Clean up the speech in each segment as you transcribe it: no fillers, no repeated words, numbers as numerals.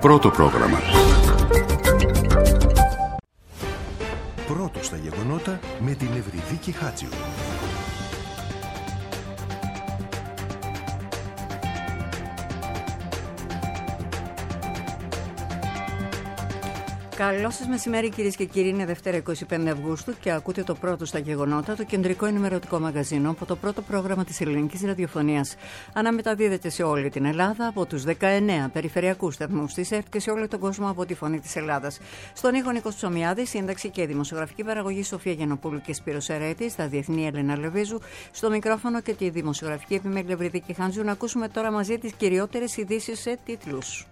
Πρώτο πρόγραμμα. Πρώτο στα γεγονότα με την Ευρυδίκη Χάτζιου. Καλό σας μεσημέρι, κυρίες και κύριοι. Είναι Δευτέρα 25 Αυγούστου και ακούτε το πρώτο στα γεγονότα, το κεντρικό ενημερωτικό μαγαζίνο από το πρώτο πρόγραμμα της ελληνικής ραδιοφωνίας. Αναμεταδίδεται σε όλη την Ελλάδα από τους 19 περιφερειακούς σταθμούς της ΕΡΤ και σε όλο τον κόσμο από τη Φωνή της Ελλάδας. Στον ήχο Νίκος Ψωμιάδη, σύνταξη και δημοσιογραφική παραγωγή Σοφία Γιαννοπούλου και Σπύρος Ερέτης, στα διεθνή Έλενα Λεβίζου, στο μικρόφωνο και τη δημοσιογραφική επιμέλεια Ευρυδίκη Χάντζου. Να ακούσουμε τώρα μαζί τις κυριότερες ειδήσεις σε τίτλους.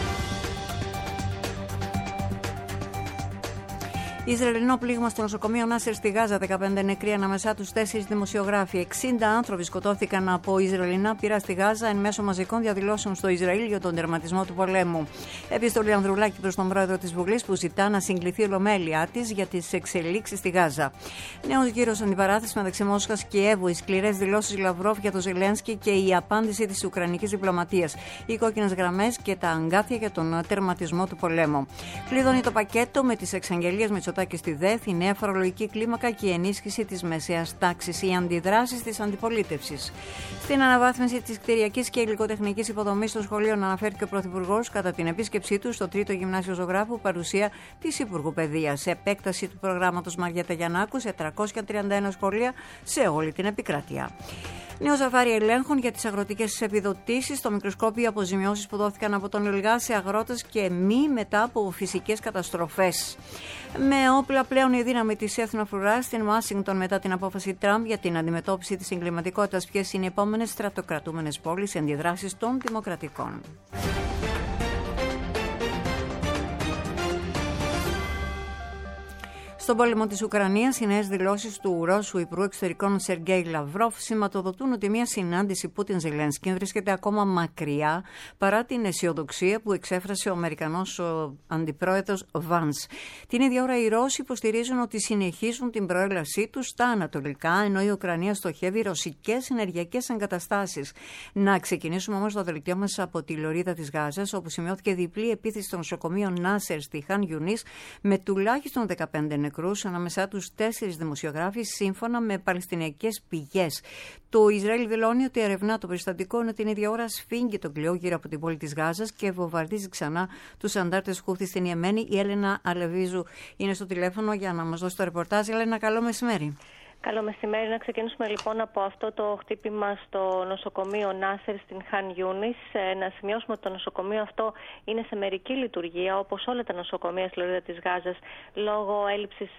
Ισραηλινό πλήγμα στο νοσοκομείο Νάσερ στη Γάζα, 15 νεκροί, ανάμεσά τους 4 δημοσιογράφοι. 60 άνθρωποι σκοτώθηκαν από Ισραηλινά πυρά στη Γάζα εν μέσω μαζικών διαδηλώσεων στο Ισραήλ για τον τερματισμό του πολέμου. Επιστολή Ανδρουλάκη προς τον πρόεδρο της Βουλής που ζητά να συγκληθεί η ολομέλειά της για τις εξελίξεις στη Γάζα. Νέος γύρος αντιπαράθεσης μεταξύ Μόσχας και Κιέβου, οι σκληρές δηλώσεις Λαυρόφ για τον Ζελένσκι και η απάντηση της Ουκρανικής διπλωματίας. Οι κόκκινες γραμμές και τα αγκάθια για τον τερματισμό του πολέμου. Κλειδώνει το πακέτο με τις εξαγγελίες και στη ΔΕΘ, η νέα φορολογική κλίμακα και η ενίσχυση της μεσαίας τάξης, οι αντιδράσεις της αντιπολίτευσης. Στην αναβάθμιση της κτηριακής και υλικοτεχνικής υποδομής των σχολείων αναφέρθηκε ο Πρωθυπουργός κατά την επίσκεψή του στο 3ο Γυμνάσιο Ζωγράφου, παρουσία της Υπουργού Παιδείας. Επέκταση του προγράμματος Μαριέτα Γιαννάκου σε 331 σχολεία σε όλη την επικράτεια. Νέο ζαβάρι ελέγχων για τις αγροτικές επιδοτήσεις, στο μικροσκόπιο αποζημιώσεις που δόθηκαν από τον ΕΛΓΑ σε αγρότες και μη μετά από φυσικές καταστροφές. Με όπλα πλέον η δύναμη της Εθνοφρουράς στην Ουάσιγκτον μετά την απόφαση Τραμπ για την αντιμετώπιση της εγκληματικότητας. Ποιες είναι οι επόμενες στρατοκρατούμενες πόλεις σε αντιδράσεις των δημοκρατικών. Στον πόλεμο της Ουκρανίας, οι νέες δηλώσεις του Ρώσου Υπουργού Εξωτερικών Σεργέη Λαυρόφ σηματοδοτούν ότι μια συνάντηση Πούτιν-Ζελένσκι βρίσκεται ακόμα μακριά παρά την αισιοδοξία που εξέφρασε ο Αμερικανός αντιπρόεδρος Βάνς. Την ίδια ώρα οι Ρώσοι υποστηρίζουν ότι συνεχίζουν την προέλασή τους στα ανατολικά, ενώ η Ουκρανία στοχεύει ρωσικές ενεργειακές εγκαταστάσεις. Να ξεκινήσουμε όμως το δελτίο μας από τη λωρίδα της Γάζας, όπου σημειώθηκε διπλή επίθεση στο νοσοκομείο Νάσερ στη Χαν Γιουνίς με τουλάχιστον 15 νεκρούς, ανάμεσά τους 4 δημοσιογράφοι, σύμφωνα με παλαιστινιακές πηγές. Το Ισραήλ δηλώνει ότι ερευνά το περιστατικό, ενώ την ίδια ώρα σφίγγει τον κλειό γύρω από την πόλη της Γάζας και βομβαρδίζει ξανά τους αντάρτες Χούθη στην Ιεμένη. Η Έλενα Αλεβίζου είναι στο τηλέφωνο για να μας δώσει το ρεπορτάζ. Έλενα, καλό μεσημέρι. Καλό μεσημέρι. Να ξεκινήσουμε λοιπόν από αυτό το χτύπημα στο νοσοκομείο Νάσερ στην Χαν Γιούνις. Να σημειώσουμε ότι το νοσοκομείο αυτό είναι σε μερική λειτουργία, όπως όλα τα νοσοκομεία στη λωρίδα της Γάζας, λόγω έλλειψης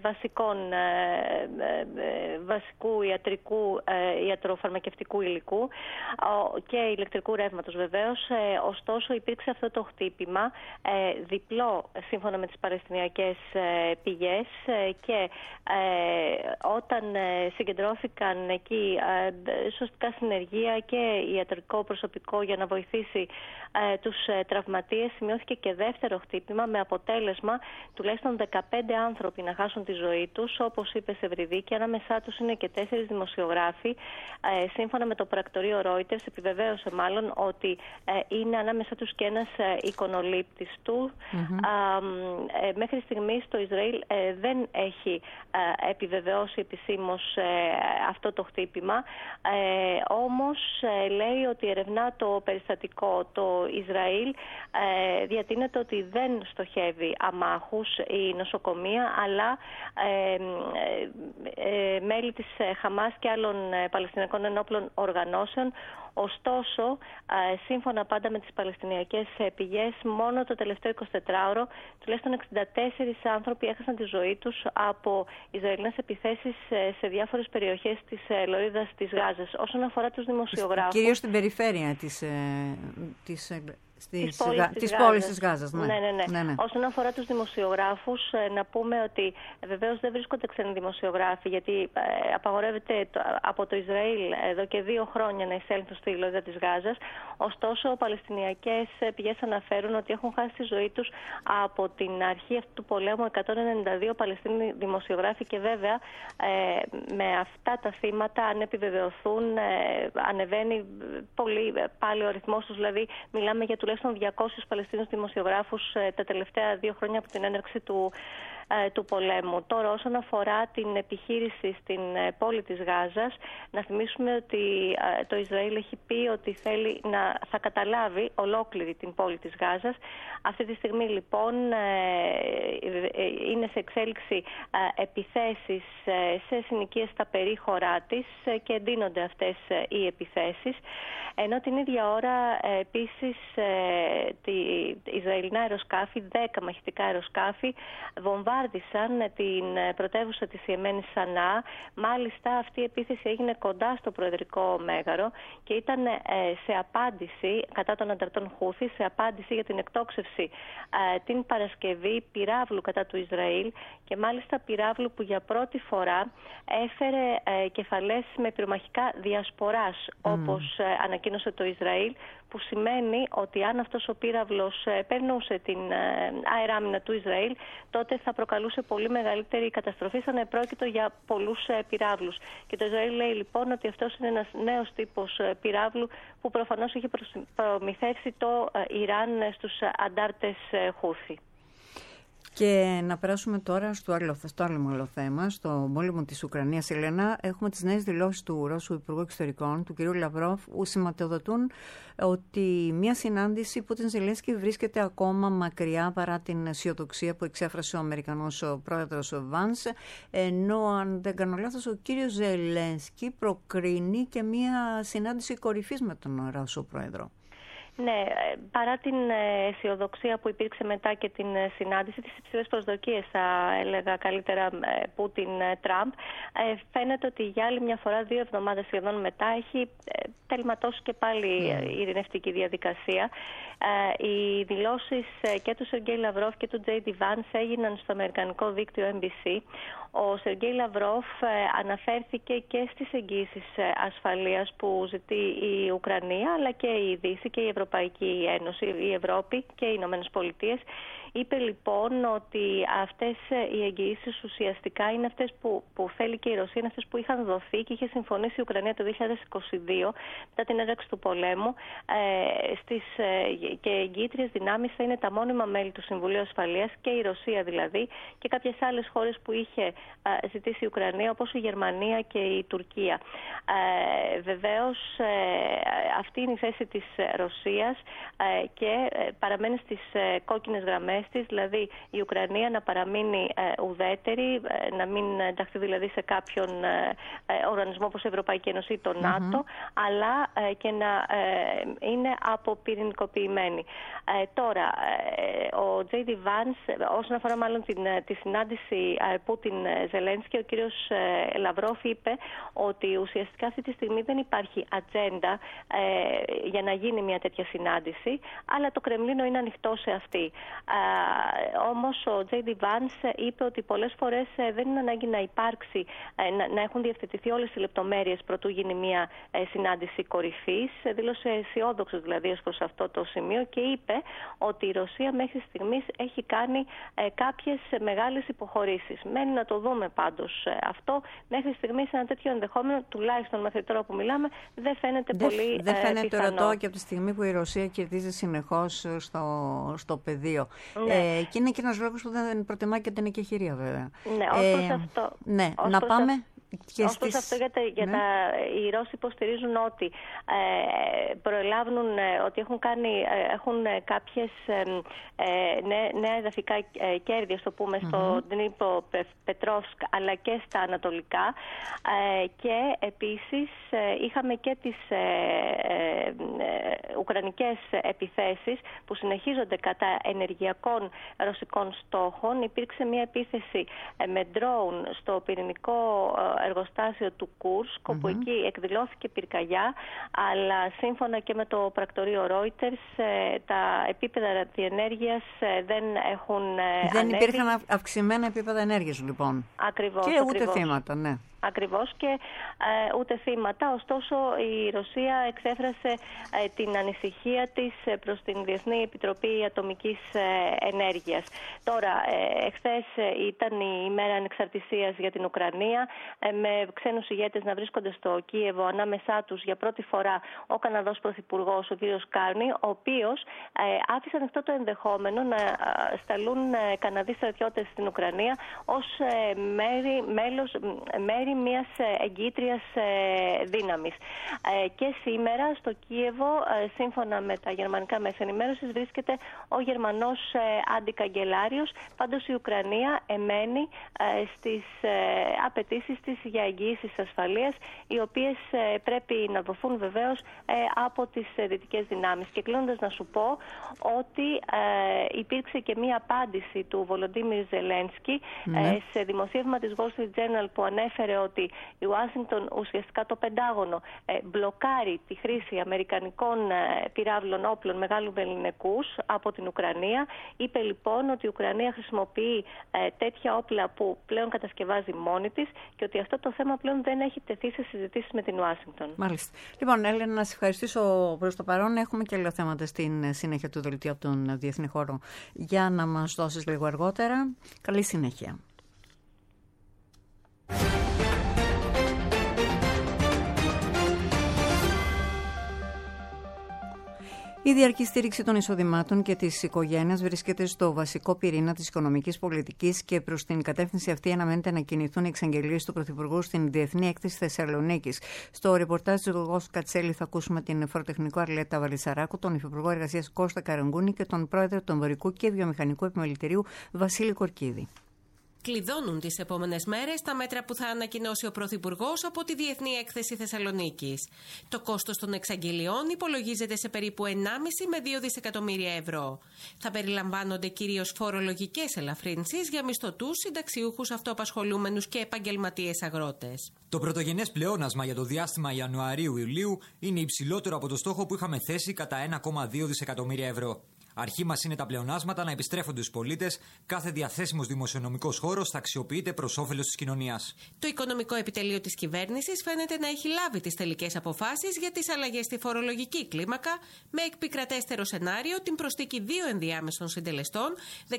βασικού ιατρικού, ιατροφαρμακευτικού υλικού και ηλεκτρικού ρεύματος βεβαίως. Ωστόσο υπήρξε αυτό το χτύπημα διπλό σύμφωνα με τις παλαιστινιακές πηγές και όταν συγκεντρώθηκαν εκεί σωστικά συνεργεία και ιατρικό προσωπικό για να βοηθήσει τους τραυματίες, σημειώθηκε και δεύτερο χτύπημα με αποτέλεσμα τουλάχιστον 15 άνθρωποι να χάσουν τη ζωή τους, όπως είπε σε Ευρυδίκη. Ανάμεσά τους είναι και 4 δημοσιογράφοι. Σύμφωνα με το πρακτορείο Reuters, επιβεβαίωσε μάλλον ότι είναι ανάμεσά τους και ένας εικονολήπτης του. Μέχρι στιγμής το Ισραήλ δεν έχει επιβεβαιώσει επισήμως αυτό το χτύπημα, όμως λέει ότι ερευνά το περιστατικό. Το Ισραήλ διατείνεται ότι δεν στοχεύει αμάχους η νοσοκομεία, αλλά μέλη της Χαμάς και άλλων παλαιστινιακών ενόπλων οργανώσεων. Ωστόσο, σύμφωνα πάντα με τις παλαιστινιακές πηγές, μόνο το τελευταίο 24ωρο τουλάχιστον 64 άνθρωποι έχασαν τη ζωή τους από Ισραηλινές επιθέσεις σε διάφορες περιοχές της λωρίδας της Γάζας. Όσον αφορά τους δημοσιογράφους, κυρίως στην περιφέρεια της πόλης της Γάζας. Ναι. Όσον αφορά τους δημοσιογράφους, να πούμε ότι βεβαίως δεν βρίσκονται ξένοι δημοσιογράφοι, γιατί απαγορεύεται από το Ισραήλ εδώ και 2 χρόνια να εισέλθουν στη λωρίδα της Γάζας. Ωστόσο, παλαιστινιακές πηγές αναφέρουν ότι έχουν χάσει τη ζωή τους από την αρχή αυτού του πολέμου 192 Παλαιστίνοι δημοσιογράφοι και βέβαια με αυτά τα θύματα, αν επιβεβαιωθούν, ανεβαίνει πολύ πάλι ο αριθμός τους, δηλαδή μιλάμε για τουλάχιστον 200 Παλαιστίνους δημοσιογράφους τα τελευταία 2 χρόνια από την έναρξη του πολέμου. Τώρα, όσον αφορά την επιχείρηση στην πόλη της Γάζας, να θυμίσουμε ότι το Ισραήλ έχει πει ότι θα καταλάβει ολόκληρη την πόλη της Γάζας. Αυτή τη στιγμή λοιπόν είναι σε εξέλιξη επιθέσεις σε συνοικίες στα περίχωρά της και εντείνονται αυτές οι επιθέσεις. Ενώ την ίδια ώρα επίσης Ισραηλινά αεροσκάφη, 10 μαχητικά αεροσκάφη, βομβάρδισαν την πρωτεύουσα της Ιεμένης Σανά. Μάλιστα αυτή η επίθεση έγινε κοντά στο Προεδρικό Μέγαρο και ήταν σε απάντηση κατά των ανταρτών Χούθη, σε απάντηση για την εκτόξευση την Παρασκευή πυράβλου κατά του Ισραήλ, και μάλιστα πυράβλου που για πρώτη φορά έφερε κεφαλές με πυρομαχικά διασποράς, όπως ανακοίνωσε το Ισραήλ, που σημαίνει ότι αν αυτός ο πύραυλος περνούσε την αεράμινα του Ισραήλ, τότε θα προκαλούσε πολύ μεγαλύτερη καταστροφή, σαν να επρόκειτο για πολλούς πυράβλους. Και το Ισραήλ λέει λοιπόν ότι αυτός είναι ένας νέος τύπος πυράβλου που προφανώς έχει προμηθεύσει το Ιράν στους αντάρτες Χούθη. Και να περάσουμε τώρα στο άλλο θέμα, στο πόλεμο της Ουκρανίας. Ελένα, έχουμε τις νέες δηλώσεις του Ρώσου Υπουργού Εξωτερικών, του κ. Λαυρόφ, που σηματοδοτούν ότι μια συνάντηση Πούτιν-Ζελένσκι βρίσκεται ακόμα μακριά παρά την αισιοδοξία που εξέφρασε ο Αμερικανός πρόεδρος Βάνς, ενώ αν δεν κάνω λάθος ο κ. Ζελένσκι προκρίνει και μια συνάντηση κορυφής με τον Ρώσο πρόεδρο. Ναι, παρά την αισιοδοξία που υπήρξε μετά και την συνάντηση, τις υψηλές προσδοκίες, θα έλεγα καλύτερα, Πούτιν-Τραμπ, φαίνεται ότι για άλλη μια φορά, 2 εβδομάδες σχεδόν μετά, έχει τελματώσει και πάλι η ειρηνευτική διαδικασία. Οι δηλώσεις και του Σεργέη Λαυρόφ και του Τζέι Ντι Βάνς έγιναν στο αμερικανικό δίκτυο NBC. Ο Σεργέη Λαυρόφ αναφέρθηκε και στις εγγύησεις ασφαλείας που ζητεί η Ουκρανία, αλλά και η Δύση και η Ευρωπαϊκή Ένωση, η Ευρώπη και οι Ηνωμένες Πολιτείες. Είπε λοιπόν ότι αυτές οι εγγυήσεις ουσιαστικά είναι αυτές που θέλει και η Ρωσία, είναι αυτές που είχαν δοθεί και είχε συμφωνήσει η Ουκρανία το 2022 μετά την έναρξη του πολέμου, και εγγυήτριες δυνάμεις θα είναι τα μόνιμα μέλη του Συμβουλίου Ασφαλείας, και η Ρωσία δηλαδή, και κάποιες άλλες χώρες που είχε ζητήσει η Ουκρανία, όπως η Γερμανία και η Τουρκία. Βεβαίως αυτή είναι η θέση της Ρωσίας και παραμένει στις κόκκινες γραμμές της, δηλαδή η Ουκρανία να παραμείνει ουδέτερη, να μην ενταχθεί δηλαδή σε κάποιον οργανισμό όπως η Ευρωπαϊκή Ένωση ή το ΝΑΤΟ, αλλά και να είναι αποπυρηνικοποιημένη. Τώρα, ο Τζέι Ντι Βάνς, όσον αφορά μάλλον τη συνάντηση Πούτιν-Ζελένσκι, ο κύριος Λαυρόφ είπε ότι ουσιαστικά αυτή τη στιγμή δεν υπάρχει ατζέντα για να γίνει μια τέτοια συνάντηση, αλλά το Κρεμλίνο είναι ανοιχτό σε αυτή. Όμως ο Τζέι Ντι Βάνς είπε ότι πολλές φορές δεν είναι ανάγκη να υπάρξει, να έχουν διευθετηθεί όλες οι λεπτομέρειες προτού γίνει μια συνάντηση κορυφής. Δήλωσε αισιόδοξος δηλαδή ως προς αυτό το σημείο και είπε ότι η Ρωσία μέχρι στιγμής έχει κάνει κάποιες μεγάλες υποχωρήσεις. Μένει να το δούμε πάντως αυτό. Μέχρι στιγμής ένα τέτοιο ενδεχόμενο, τουλάχιστον μέχρι τώρα που μιλάμε, δεν φαίνεται πολύ δεν φαίνεται πιθανό. ορατό και από τη στιγμή που η Ρωσία κερδίζει συνεχώς στο πεδίο. Ναι. Και είναι και ένας λόγος που δεν προτιμά και την εκεχηρία βέβαια. Ναι, ως προς αυτό. Ναι, να πάμε... Ως προς αυτό οι Ρώσοι υποστηρίζουν ότι προελάβουν, ότι έχουν κάποιες νέα εδαφικά κέρδη, ας το πούμε, στο Ντνίπρο Πετρόφσκ, αλλά και στα ανατολικά, και επίσης είχαμε και τις ουκρανικές επιθέσεις που συνεχίζονται κατά ενεργειακών ρωσικών στόχων. Υπήρξε μια επίθεση με ντρόουν στο πυρηνικό εργοστάσιο του Κούρσκ, όπου εκεί εκδηλώθηκε πυρκαγιά, αλλά σύμφωνα και με το πρακτορείο Reuters τα επίπεδα ραδιενέργειας δεν έχουν Δεν υπήρχαν αυξημένα επίπεδα ενέργειας λοιπόν. Ακριβώς. Και ούτε θύματα, ναι. ακριβώς και ούτε θύματα. Ωστόσο, η Ρωσία εξέφρασε την ανησυχία της προς την Διεθνή Επιτροπή Ατομικής Ενέργειας. Τώρα, εχθές ήταν η ημέρα ανεξαρτησίας για την Ουκρανία, με ξένους ηγέτες να βρίσκονται στο Κίεβο, ανάμεσά τους για πρώτη φορά ο Καναδός Πρωθυπουργός, ο κ. Κάρνι, ο οποίος άφησε ανοιχτό το ενδεχόμενο να σταλούν Καναδοί στρατιώτες στην Ουκρανία ως μέρη μιας εγκύτριας δύναμης. Και σήμερα στο Κίεβο, σύμφωνα με τα γερμανικά μέσα ενημέρωσης, βρίσκεται ο Γερμανός αντικαγκελάριος. Πάντως η Ουκρανία εμένει στις απαιτήσεις της για εγγυήσεις ασφαλείας, οι οποίες πρέπει να δοθούν βεβαίως από τις δυτικές δυνάμεις. Και κλείνοντας να σου πω ότι υπήρξε και μία απάντηση του Βολοντίμιρ Ζελένσκι σε δημοσίευμα της Wall Street Journal, που ανέφερε ότι η Ουάσιγκτον, ουσιαστικά το Πεντάγωνο, μπλοκάρει τη χρήση αμερικανικών πυράβλων όπλων μεγάλου βεληνικούς από την Ουκρανία. Είπε λοιπόν ότι η Ουκρανία χρησιμοποιεί τέτοια όπλα που πλέον κατασκευάζει μόνη της και ότι αυτό το θέμα πλέον δεν έχει τεθεί σε συζητήσεις με την Ουάσιγκτον. Μάλιστα. Λοιπόν, Έλενα, να σε ευχαριστήσω προς το παρόν. Έχουμε και άλλα θέματα στην συνέχεια του δελτίου από τον Διεθνή Χώρο για να μας δώσεις λίγο αργότερα. Καλή συνέχεια. Η διαρκή στήριξη των εισοδημάτων και της οικογένειας βρίσκεται στο βασικό πυρήνα της οικονομικής πολιτικής και προς την κατεύθυνση αυτή αναμένεται να κινηθούν οι εξαγγελίες του Πρωθυπουργού στην Διεθνή Έκθεση Θεσσαλονίκης. Στο ρεπορτάζ του Γογός Κατσέλη θα ακούσουμε την φοροτεχνικό Αρλέτα Βαλισσαράκου, τον Υφυπουργό Εργασίας Κώστα Καραγκούνη και τον Πρόεδρο του Εμπορικού και Βιομηχανικού Επιμελητηρίου Βασίλη Κορκίδη. Κλειδώνουν τις επόμενες μέρες τα μέτρα που θα ανακοινώσει ο Πρωθυπουργός από τη Διεθνή Έκθεση Θεσσαλονίκης. Το κόστος των εξαγγελιών υπολογίζεται σε περίπου 1,5 με 2 δισεκατομμύρια ευρώ. Θα περιλαμβάνονται κυρίως φορολογικές ελαφρύνσεις για μισθωτούς, συνταξιούχους, αυτοαπασχολούμενους και επαγγελματίες αγρότες. Το πρωτογενές πλεόνασμα για το διάστημα Ιανουαρίου-Ιουλίου είναι υψηλότερο από το στόχο που είχαμε θέσει κατά 1,2 δισεκατομμύρια ευρώ. Αρχή μας είναι τα πλεονάσματα να επιστρέφονται στους πολίτες, κάθε διαθέσιμος δημοσιονομικός χώρος θα αξιοποιείται προς όφελος της κοινωνίας. Το Οικονομικό Επιτελείο της Κυβέρνησης φαίνεται να έχει λάβει τις τελικές αποφάσεις για τις αλλαγές στη φορολογική κλίμακα, με επικρατέστερο σενάριο την προσθήκη 2 ενδιάμεσων συντελεστών,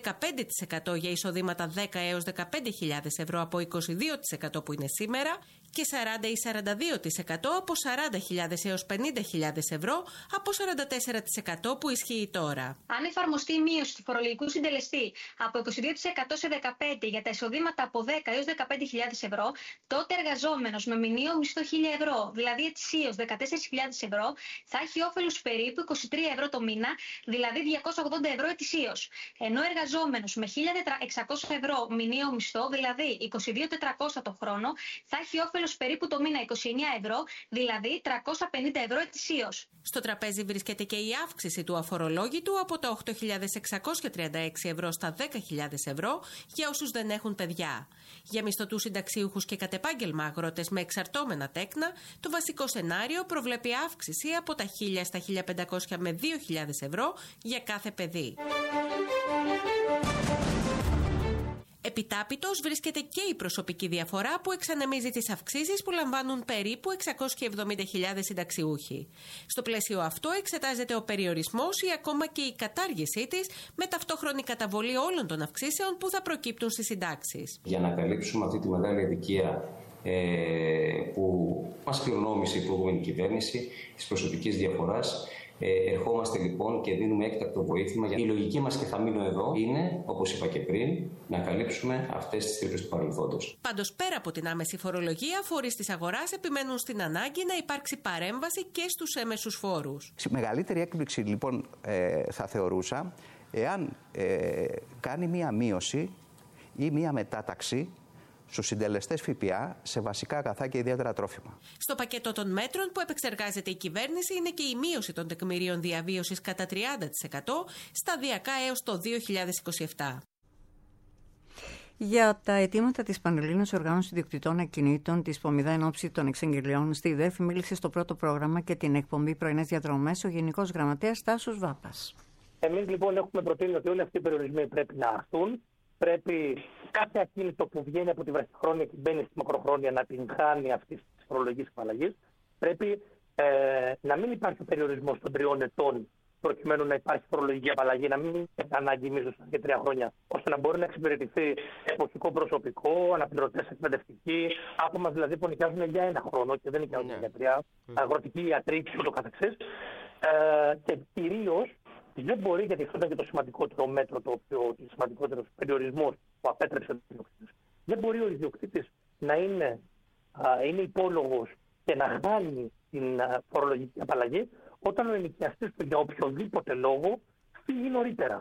15% για εισοδήματα 10 έως 15.000 ευρώ από 22% που είναι σήμερα και 40 ή 42% από 40.000 έως 50.000 ευρώ από 44% που ισχύει τώρα. Αν εφαρμοστεί η μείωση του φορολογικού συντελεστή από 22% σε 15% για τα εισοδήματα από 10 έως 15.000 ευρώ, τότε εργαζόμενος με μηνιαίο μισθό 1.000 ευρώ, δηλαδή ετησίως 14.000 ευρώ, θα έχει όφελος περίπου 23 ευρώ το μήνα, δηλαδή 280 ευρώ ετησίως. Ενώ εργαζόμενος με 1.600 ευρώ μηνιαίο μισθό, δηλαδή 22.400 το χρόνο, θα έχει όφελος περίπου το μήνα 29 ευρώ, δηλαδή 350 ευρώ ετησίως. Στο τραπέζι βρίσκεται και η αύξηση του αφορολόγητου από τα 8.636 ευρώ στα 10.000 ευρώ για όσους δεν έχουν παιδιά. Για μισθωτούς συνταξίουχους και κατ' επάγγελμα αγρότες με εξαρτώμενα τέκνα, το βασικό σενάριο προβλέπει αύξηση από τα 1.000 στα 1.500 με 2.000 ευρώ για κάθε παιδί. Επιτάπητος βρίσκεται και η προσωπική διαφορά που εξανεμίζει τις αυξήσεις που λαμβάνουν περίπου 670.000 συνταξιούχοι. Στο πλαίσιο αυτό εξετάζεται ο περιορισμός ή ακόμα και η κατάργησή της, με ταυτόχρονη καταβολή όλων των αυξήσεων που θα προκύπτουν στις συντάξεις. Για να καλύψουμε αυτή τη μεγάλη αδικία που μας κληρονόμησε η προηγούμενη κυβέρνηση της προσωπικής διαφοράς, ερχόμαστε λοιπόν και δίνουμε έκτακτο βοήθημα. Η λογική μας, και θα μείνω εδώ, είναι, όπως είπα και πριν, να καλύψουμε αυτές τις τρύπες του παρελθόντος. Πάντως, πέρα από την άμεση φορολογία, φορείς της αγοράς επιμένουν στην ανάγκη να υπάρξει παρέμβαση και στους έμεσους φόρους. Μεγαλύτερη έκπληξη λοιπόν θα θεωρούσα εάν κάνει μία μείωση ή μία μετάταξη στους συντελεστές ΦΠΑ σε βασικά αγαθά και ιδιαίτερα τρόφιμα. Στο πακέτο των μέτρων που επεξεργάζεται η κυβέρνηση είναι και η μείωση των τεκμηρίων διαβίωσης κατά 30% σταδιακά έως το 2027. Για τα αιτήματα της Πανελλήνιας Οργάνωσης Ιδιοκτητών Ακινήτων της Πομιδά εν ώψη των εξαγγελιών στη ΔΕΦ, μίλησε στο πρώτο πρόγραμμα και την εκπομπή Πρωινές Διαδρομές ο Γενικός Γραμματέας Τάσος Βάπας. Εμείς λοιπόν έχουμε προτείνει ότι όλοι αυτοί οι περιορισμοί πρέπει να αρθούν πρέπει κάθε ακίνητο που βγαίνει από τη βραχυχρόνια και μπαίνει στη μακροχρόνια να την χάνει αυτή τη φορολογική απαλλαγή. Πρέπει να μην υπάρχει ο περιορισμό των 3 ετών προκειμένου να υπάρχει φορολογική απαλλαγή, να μην έχει ανάγκη μίσθωση για 3 χρόνια, ώστε να μπορεί να εξυπηρετηθεί εποχικό προσωπικό, αναπληρωτές εκπαιδευτικοί, άτομα δηλαδή που νοικιάζουν για 1 χρόνο και δεν νοικιάζουν για 3, αγροτικοί ιατροί και ούτω καθεξής. Και κυρίως δεν μπορεί, γιατί αυτό ήταν και το σημαντικότερο μέτρο, το σημαντικότερο περιορισμό που απέτρεψε ο ιδιοκτήτης. Δεν μπορεί ο ιδιοκτήτης να είναι υπόλογος και να χάνει την φορολογική απαλλαγή όταν ο ενοικιαστής του για οποιοδήποτε λόγο φύγει νωρίτερα.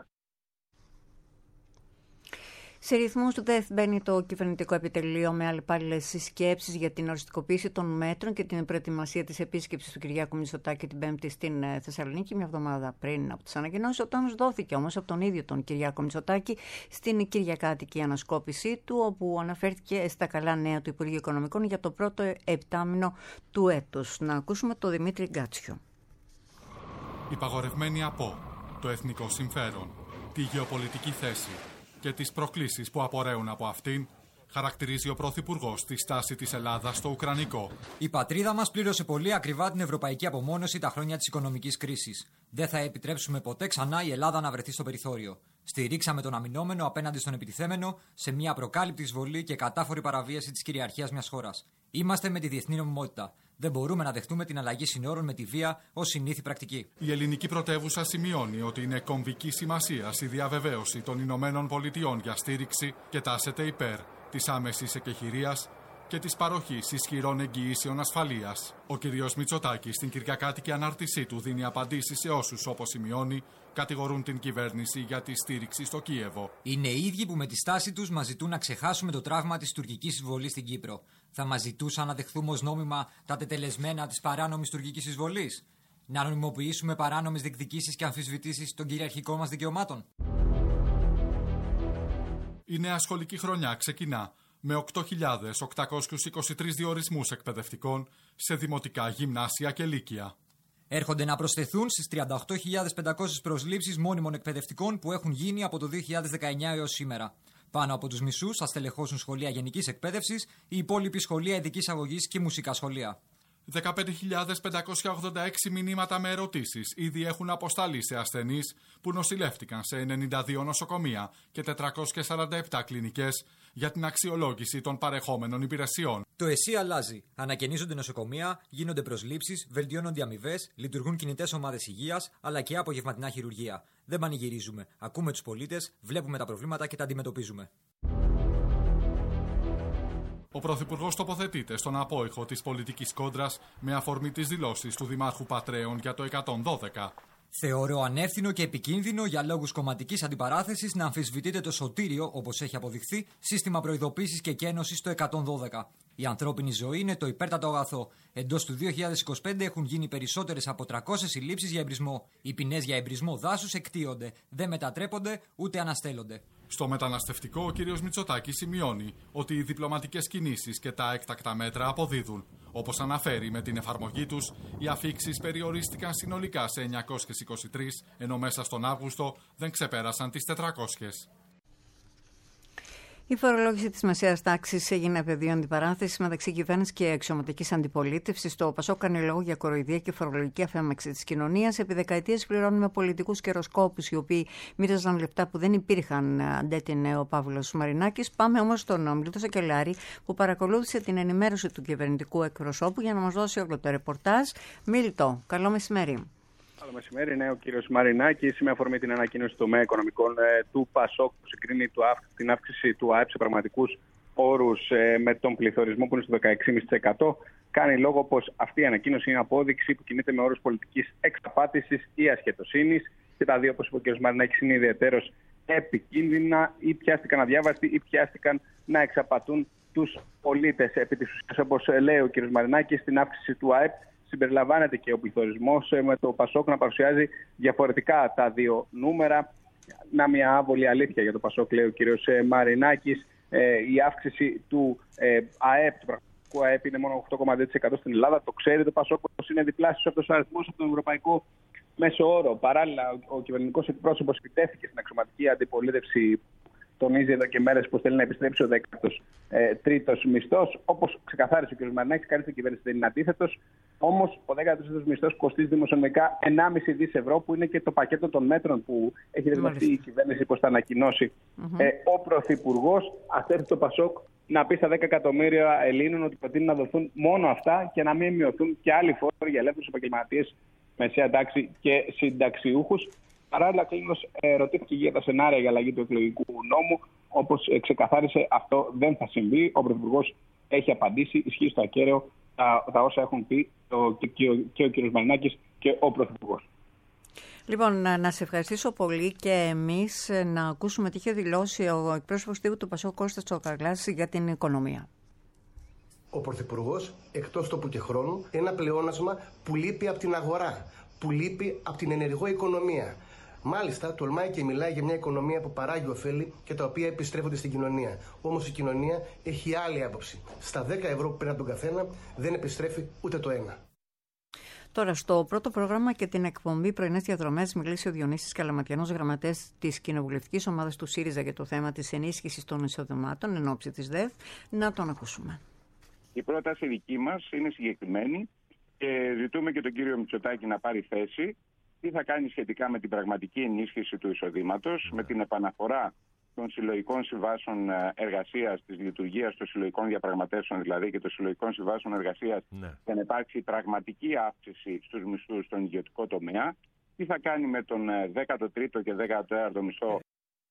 Σε ρυθμούς του ΔΕΘ μπαίνει το κυβερνητικό επιτελείο με αλλεπάλληλες συσκέψεις για την οριστικοποίηση των μέτρων και την προετοιμασία της επίσκεψης του Κυριάκου Μητσοτάκη την Πέμπτη στην Θεσσαλονίκη, μια εβδομάδα πριν από τις ανακοινώσεις. Ο τόνος δόθηκε όμως από τον ίδιο τον Κυριάκο Μητσοτάκη στην κυριακάτικη ανασκόπησή του, όπου αναφέρθηκε στα καλά νέα του Υπουργείου Οικονομικών για το πρώτο επτάμηνο του έτους. Να ακούσουμε τον Δημήτρη Γκάτσιο. Υπαγορευμένη από το εθνικό συμφέρον, τη γεωπολιτική θέση και τις προκλήσεις που απορρέουν από αυτήν, χαρακτηρίζει ο Πρωθυπουργός τη στάση της Ελλάδας στο Ουκρανικό. Η πατρίδα μας πλήρωσε πολύ ακριβά την ευρωπαϊκή απομόνωση τα χρόνια της οικονομικής κρίσης. Δεν θα επιτρέψουμε ποτέ ξανά η Ελλάδα να βρεθεί στο περιθώριο. Στηρίξαμε τον αμυνόμενο απέναντι στον επιτιθέμενο σε μια απροκάλυπτη εισβολή και κατάφορη παραβίαση της κυριαρχίας μιας χώρας. Είμαστε με τη διεθνή νομιμότητα. Δεν μπορούμε να δεχτούμε την αλλαγή συνόρων με τη βία ως συνήθη πρακτική. Η ελληνική πρωτεύουσα σημειώνει ότι είναι κομβική σημασία η διαβεβαίωση των Ηνωμένων Πολιτειών για στήριξη και τάσεται υπέρ της άμεσης εκεχηρίας και της παροχής ισχυρών εγγυήσεων ασφαλείας. Ο κ. Μητσοτάκης στην κυριακάτικη ανάρτησή του δίνει απαντήσεις σε όσους, όπως σημειώνει, κατηγορούν την κυβέρνηση για τη στήριξη στο Κίεβο. Είναι οι ίδιοι που με τη στάση τους μας ζητούν να ξεχάσουμε το τραύμα της τουρκικής εισβολής στην Κύπρο. Θα μας ζητούσαν να δεχθούμε ως νόμιμα τα τετελεσμένα της παράνομης τουρκικής εισβολής. Να νομιμοποιήσουμε παράνομες διεκδικήσεις και αμφισβητήσεις των κυριαρχικών μας δικαιωμάτων. Η νέα σχολική χρονιά ξεκινά με 8.823 διορισμούς εκπαιδευτικών σε δημοτικά, γυμνάσια και λύκεια. Έρχονται να προσθεθούν στις 38.500 προσλήψεις μόνιμων εκπαιδευτικών που έχουν γίνει από το 2019 έως σήμερα. Πάνω από τους μισούς θα στελεχώσουν σχολεία γενικής εκπαίδευσης, οι υπόλοιποι σχολεία ειδικής αγωγής και μουσικά σχολεία. 15.586 μηνύματα με ερωτήσεις ήδη έχουν αποσταλεί σε ασθενείς που νοσηλεύτηκαν σε 92 νοσοκομεία και 447 κλινικές για την αξιολόγηση των παρεχόμενων υπηρεσιών. Το ΕΣΥ αλλάζει. Ανακαινίζονται νοσοκομεία, γίνονται προσλήψεις, βελτιώνονται αμοιβές, λειτουργούν κινητές ομάδες υγείας, αλλά και απογευματινά χειρουργεία. Δεν πανηγυρίζουμε. Ακούμε τους πολίτες, βλέπουμε τα προβλήματα και τα αντιμετωπίζουμε. Ο Πρωθυπουργός τοποθετείται στον απόϊχο της πολιτικής κόντρας με αφορμή τις δηλώσεις του Δημάρχου Πατρέων για το 112. Θεωρώ ανεύθυνο και επικίνδυνο για λόγους κομματικής αντιπαράθεσης να αμφισβητείτε το σωτήριο, όπως έχει αποδειχθεί, σύστημα προειδοποίησης και κένωσης στο 112. Η ανθρώπινη ζωή είναι το υπέρτατο αγαθό. Εντός του 2025 έχουν γίνει περισσότερες από 300 συλλήψεις για εμπρισμό. Οι ποινές για εμπρισμό δάσους εκτείονται, δεν μετατρέπονται ούτε αναστέλλονται. Στο μεταναστευτικό, ο κ. Μητσοτάκης σημειώνει ότι οι διπλωματικές κινήσεις και τα έκτακτα μέτρα αποδίδουν. Όπως αναφέρει, με την εφαρμογή τους, οι αφίξεις περιορίστηκαν συνολικά σε 923, ενώ μέσα στον Αύγουστο δεν ξεπέρασαν τις 400. Η φορολόγηση της μεσαίας τάξης έγινε πεδίο αντιπαράθεσης μεταξύ κυβέρνησης και αξιωματικής αντιπολίτευσης. Το ΠΑΣΟΚ κάνει λόγο για κοροϊδία και φορολογική αφέμαξη της κοινωνίας. Επί δεκαετίες πληρώνουμε πολιτικούς καιροσκόπους οι οποίοι μοίραζαν λεπτά που δεν υπήρχαν, αντέτεινε ο Παύλος Μαρινάκης. Πάμε όμως στον Μίλτο Σακελάρη που παρακολούθησε την ενημέρωση του κυβερνητικού εκπροσώπου για να μας δώσει όλο το ρεπορτάζ. Μίλτο, καλό μεσημέρι. Καλό μεσημέρι, είναι ο κύριος Μαρινάκης. Με αφορμή την ανακοίνωση του ΜΕ Οικονομικών του ΠΑΣΟΚ που συγκρίνει την αύξηση του ΑΕΠ σε πραγματικούς όρους με τον πληθωρισμό που είναι στο 16,5%, κάνει λόγο πως αυτή η ανακοίνωση είναι απόδειξη που κινείται με όρους πολιτικής εξαπάτησης ή ασχετοσύνης. Και τα δύο, όπως είπε ο κύριος Μαρινάκης, είναι ιδιαιτέρως επικίνδυνα, ή πιάστηκαν αδιάβαστοι ή πιάστηκαν να εξαπατούν τους πολίτες. Επί της ουσίας, όπως λέει ο κύριος Μαρινάκης, στην αύξηση του ΑΕΠ συμπεριλαμβάνεται και ο πληθωρισμός, με το ΠΑΣΟΚ να παρουσιάζει διαφορετικά τα δύο νούμερα. Να μια άβολη αλήθεια για το ΠΑΣΟΚ, λέει ο κύριος Μαρινάκης. Η αύξηση του ΑΕΠ, του πραγματικού ΑΕΠ, είναι μόνο 8,2% στην Ελλάδα. Το ξέρει το ΠΑΣΟΚ πως είναι διπλάσιος αυτός ο αριθμός από τον ευρωπαϊκό μέσο όρο. Παράλληλα, ο κυβερνητικός εκπρόσωπος επιτέθηκε στην αξιωματική αντιπολίτευση τονίζει εδώ και μέρες πως θέλει να επιστρέψει ο 13ος μισθός. Όπως ξεκαθάρισε ο κ. Μαρινάκης, κάλεσε η κυβέρνηση δεν είναι αντίθετος. Όμως ο 13ος μισθός κοστίζει δημοσιονομικά 1,5 δις ευρώ, που είναι και το πακέτο των μέτρων που έχει δεσμευτεί η κυβέρνηση πως θα ανακοινώσει ο Πρωθυπουργός. Ας έρθει το Πασόκ να πει στα 10 εκατομμύρια Ελλήνων ότι προτείνει να δοθούν μόνο αυτά και να μην μειωθούν και άλλοι φόροι για ελεύθερους επαγγελματίες, μεσαία τάξη και συνταξιούχους. Παράλληλα, Κλίνος ρωτήθηκε για τα σενάρια για αλλαγή του εκλογικού νόμου. Όπως ξεκαθάρισε, αυτό δεν θα συμβεί. Ο Πρωθυπουργός έχει απαντήσει, ισχύει στο ακέραιο τα όσα έχουν πει και ο κ. Μαρινάκης και ο Πρωθυπουργός. Λοιπόν, να σε ευχαριστήσω πολύ και εμείς να ακούσουμε τι είχε δηλώσει ο εκπρόσωπος του Πασόκ Κώστας Τσοκαρλάς για την οικονομία. Ο Πρωθυπουργός, εκτός τόπου και χρόνου, ένα πλεόνασμα που λείπει από την αγορά, που λείπει από την ενεργό οικονομία. Μάλιστα, τολμάει και μιλάει για μια οικονομία που παράγει ωφέλη και τα οποία επιστρέφονται στην κοινωνία. Όμως η κοινωνία έχει άλλη άποψη. Στα 10 ευρώ που παίρνει από τον καθένα δεν επιστρέφει ούτε το ένα. Τώρα, στο πρώτο πρόγραμμα και την εκπομπή Πρωινές Διαδρομές μιλήσει ο Διονύσης Καλαματιανός, γραμματέας της κοινοβουλευτικής ομάδας του ΣΥΡΙΖΑ, για το θέμα της ενίσχυσης των εισοδημάτων εν ώψη της ΔΕΘ. Να τον ακούσουμε. Η πρόταση δική μας είναι συγκεκριμένη και ζητούμε και τον κύριο Μητσοτάκη να πάρει θέση. Τι θα κάνει σχετικά με την πραγματική ενίσχυση του εισοδήματος, με την επαναφορά των συλλογικών συμβάσεων εργασίας, της λειτουργίας των συλλογικών διαπραγματεύσεων δηλαδή και των συλλογικών συμβάσεων εργασίας, για να υπάρξει πραγματική αύξηση στους μισθούς στον ιδιωτικό τομέα. Τι θα κάνει με τον 13ο και 14ο μισθό.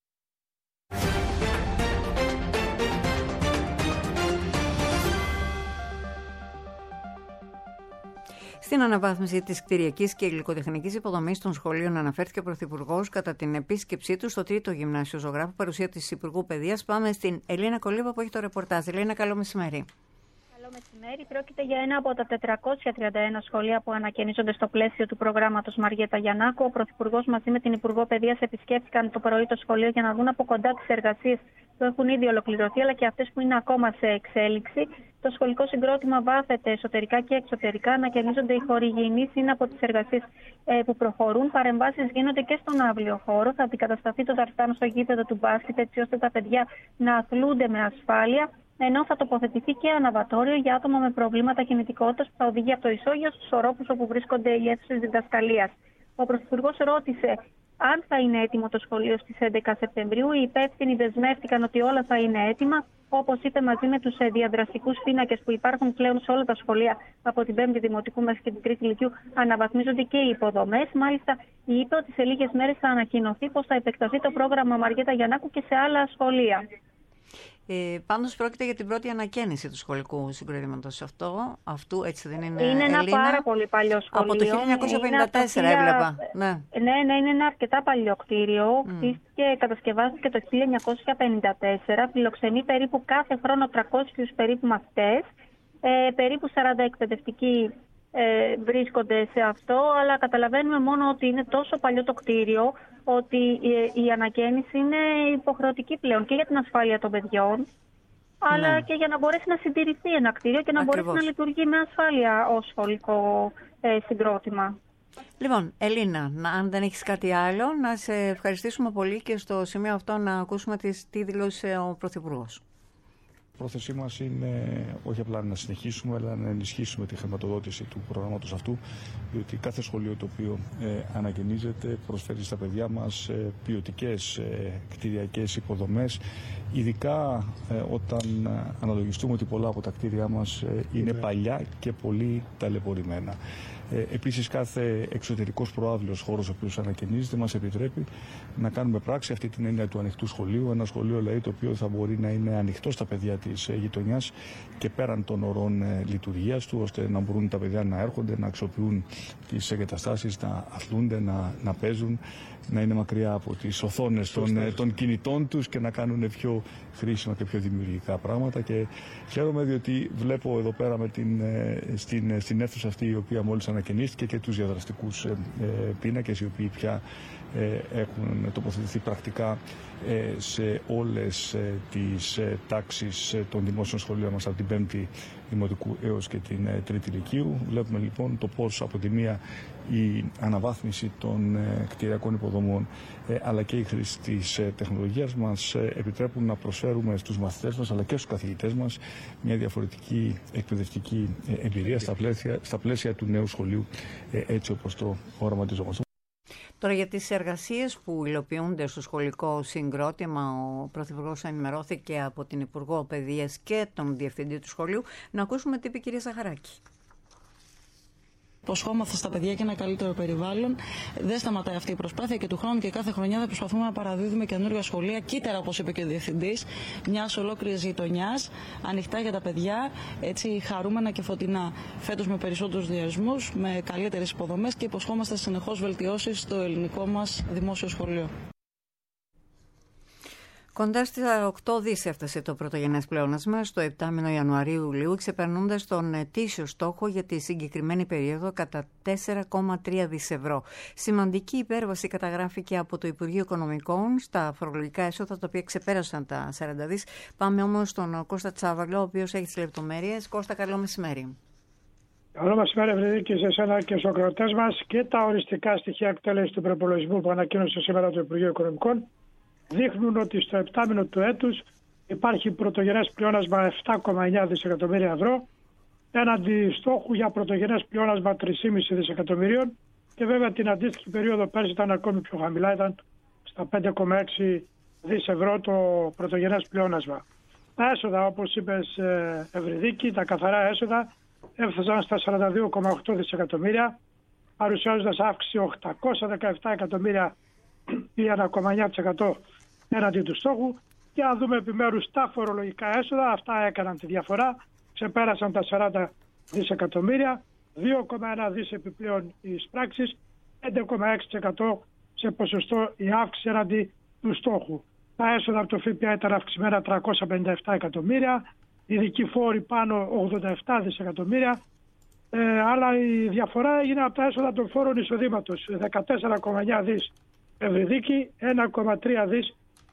Στην αναβάθμιση της κτηριακής και υλικοτεχνικής υποδομής των σχολείων αναφέρθηκε ο Πρωθυπουργός κατά την επίσκεψή του στο 3ο Γυμνάσιο Ζωγράφου, παρουσία της Υπουργού Παιδείας. Πάμε στην Ελίνα Κολίβα που έχει το ρεπορτάζ. Ελίνα, καλό μεσημέρι. Καλό μεσημέρι. Πρόκειται για ένα από τα 431 σχολεία που ανακαινίζονται στο πλαίσιο του προγράμματος Μαριέτα Γιαννάκου. Ο Πρωθυπουργός μαζί με την Υπουργό Παιδείας επισκέφθηκαν το πρωί το σχολείο για να δουν από κοντά τις εργασίες που έχουν ήδη ολοκληρωθεί, αλλά και αυτές που είναι ακόμα σε εξέλιξη. Το σχολικό συγκρότημα βάφεται εσωτερικά και εξωτερικά. Ανακαινίζονται οι χώροι υγιεινής, είναι από τις εργασίες που προχωρούν. Παρεμβάσεις γίνονται και στον αύριο χώρο. Θα αντικατασταθεί το ταρτάν στο γήπεδο του μπάσκετ, έτσι ώστε τα παιδιά να αθλούνται με ασφάλεια. Ενώ θα τοποθετηθεί και αναβατόριο για άτομα με προβλήματα κινητικότητας που θα οδηγεί από το ισόγειο στους ορόφους όπου βρίσκονται οι αίθουσες διδασκαλίας. Ο Πρωθυπουργός ρώτησε αν θα είναι έτοιμο το σχολείο στις 11 Σεπτεμβρίου. Οι υπεύθυνοι δεσμεύτηκαν ότι όλα θα είναι έτοιμα. Όπως είπε, μαζί με τους διαδραστικούς πίνακες που υπάρχουν πλέον σε όλα τα σχολεία από την 5η Δημοτικού μέχρι και την 3η Λυκειού, αναβαθμίζονται και οι υποδομές. Μάλιστα, είπε ότι σε λίγες μέρες θα ανακοινωθεί πως θα επεκταθεί το πρόγραμμα Μαριέτα Γιαννάκου και σε άλλα σχολεία. Πάντως πρόκειται για την πρώτη ανακαίνιση του σχολικού συγκροτήματος αυτού, έτσι δεν είναι? Είναι ένα πάρα πολύ παλιό σχολείο. Από το 1954 έβλεπα. Ναι, είναι ένα αρκετά παλιό κτίριο. Χτίστηκε, κατασκευάστηκε το 1954. Φιλοξενεί περίπου κάθε χρόνο 300 περίπου μαθητές. Περίπου 40 εκπαιδευτικοί βρίσκονται σε αυτό, αλλά καταλαβαίνουμε μόνο ότι είναι τόσο παλιό το κτίριο ότι η ανακαίνιση είναι υποχρεωτική πλέον και για την ασφάλεια των παιδιών, αλλά και για να μπορέσει να συντηρηθεί ένα κτίριο και να μπορέσει να λειτουργεί με ασφάλεια ως σχολικό συγκρότημα. Λοιπόν, Ελίνα, αν δεν έχεις κάτι άλλο, να σε ευχαριστήσουμε πολύ και στο σημείο αυτό να ακούσουμε τι δηλώσε ο Πρωθυπουργός. Η πρόθεσή μας είναι όχι απλά να συνεχίσουμε, αλλά να ενισχύσουμε τη χρηματοδότηση του προγράμματος αυτού, διότι κάθε σχολείο το οποίο ανακαινίζεται προσφέρει στα παιδιά μας ποιοτικές κτηριακές υποδομές, ειδικά όταν αναλογιστούμε ότι πολλά από τα κτίρια μας είναι παλιά και πολύ ταλαιπωρημένα. Επίσης, κάθε εξωτερικός προάβλιος χώρος ο οποίος ανακαινίζεται μας επιτρέπει να κάνουμε πράξη αυτή την έννοια του ανοιχτού σχολείου. Ένα σχολείο δηλαδή το οποίο θα μπορεί να είναι ανοιχτό στα παιδιά της γειτονιάς και πέραν των ωρών λειτουργίας του, ώστε να μπορούν τα παιδιά να έρχονται, να αξιοποιούν τις εγκαταστάσεις, να αθλούνται, να παίζουν, να είναι μακριά από τις οθόνες των κινητών τους και να κάνουν πιο χρήσιμα και πιο δημιουργικά πράγματα. Και χαίρομαι διότι βλέπω εδώ πέρα στην αίθουσα αυτή η οποία μόλις ανακαινίστηκε και τους διαδραστικούς πίνακες οι οποίοι πια έχουν τοποθετηθεί πρακτικά σε όλες τις τάξεις των δημόσιων σχολείων μας από την 5η Δημοτικού έως και την 3η Λυκείου. Βλέπουμε λοιπόν το πώς από τη μία η αναβάθμιση των κτηριακών υποδομών αλλά και η χρήση της τεχνολογίας μας επιτρέπουν να προσφέρουμε στους μαθητές μας αλλά και στους καθηγητές μας μια διαφορετική εκπαιδευτική εμπειρία στα πλαίσια του νέου σχολείου έτσι όπως το οραματιζόμαστε. Τώρα για τις εργασίες που υλοποιούνται στο σχολικό συγκρότημα, ο Πρωθυπουργός ενημερώθηκε από την Υπουργό Παιδείας και τον Διευθυντή του σχολείου. Να ακούσουμε τι είπε η κυρία Ζαχαράκη. Υποσχόμαστε στα παιδιά και ένα καλύτερο περιβάλλον. Δεν σταματάει αυτή η προσπάθεια και του χρόνου και κάθε χρονιά θα προσπαθούμε να παραδίδουμε καινούργια σχολεία, κύτταρα, όπως είπε και ο Διευθυντής, μιας ολόκληρης γειτονιάς, ανοιχτά για τα παιδιά, έτσι χαρούμενα και φωτεινά. Φέτος με περισσότερους διαρισμούς, με καλύτερες υποδομές και υποσχόμαστε συνεχώς βελτιώσεις στο ελληνικό μας δημόσιο σχολείο. Κοντά στα 8 δις έφτασε το πρωτογενές πλεόνασμα στο 7 μήνο Ιανουαρίου-Ιουλίου, ξεπερνώντας τον ετήσιο στόχο για τη συγκεκριμένη περίοδο κατά 4,3 δις ευρώ. Σημαντική υπέρβαση καταγράφηκε από το Υπουργείο Οικονομικών στα φορολογικά έσοδα, τα οποία ξεπέρασαν τα 40 δις. Πάμε όμως στον Κώστα Τσάβαλο, ο οποίος έχει τις λεπτομέρειες. Κώστα, καλό μεσημέρι. Καλό μεσημέρι, Ευρυδίκη, σε εσένα και στους ακροατές μας. Και τα οριστικά στοιχεία εκτέλεσης του προπολογισμού που ανακοίνωσε σήμερα το Υπουργείο Οικονομικών δείχνουν ότι στο 7 μήνο του έτους υπάρχει πρωτογενές πλεόνασμα 7,9 δισεκατομμύρια ευρώ, έναντι στόχου για πρωτογενές πλεόνασμα 3,5 δισεκατομμυρίων και βέβαια την αντίστοιχη περίοδο πέρσι ήταν ακόμη πιο χαμηλά, ήταν στα 5,6 δις ευρώ το πρωτογενές πλεόνασμα. Τα έσοδα, όπως είπες Ευρυδίκη, τα καθαρά έσοδα έφτασαν στα 42,8 δισεκατομμύρια, παρουσιάζοντας αύξηση 817 εκατομμύρια ή 1,9% έναντι του στόχου. Και αν δούμε επιμέρους τα φορολογικά έσοδα, αυτά έκαναν τη διαφορά, ξεπέρασαν τα 40 δισεκατομμύρια, 2,1 δις επιπλέον οι εισπράξεις, 5,6% σε ποσοστό η αύξηση έναντι του στόχου. Τα έσοδα από το ΦΠΑ ήταν αυξημένα 357 εκατομμύρια, οι ειδικοί φόροι πάνω 87 δισεκατομμύρια, αλλά η διαφορά είναι από τα έσοδα των φόρων εισοδήματος, 14,9 δις Ευρυδίκη, 1,3 δις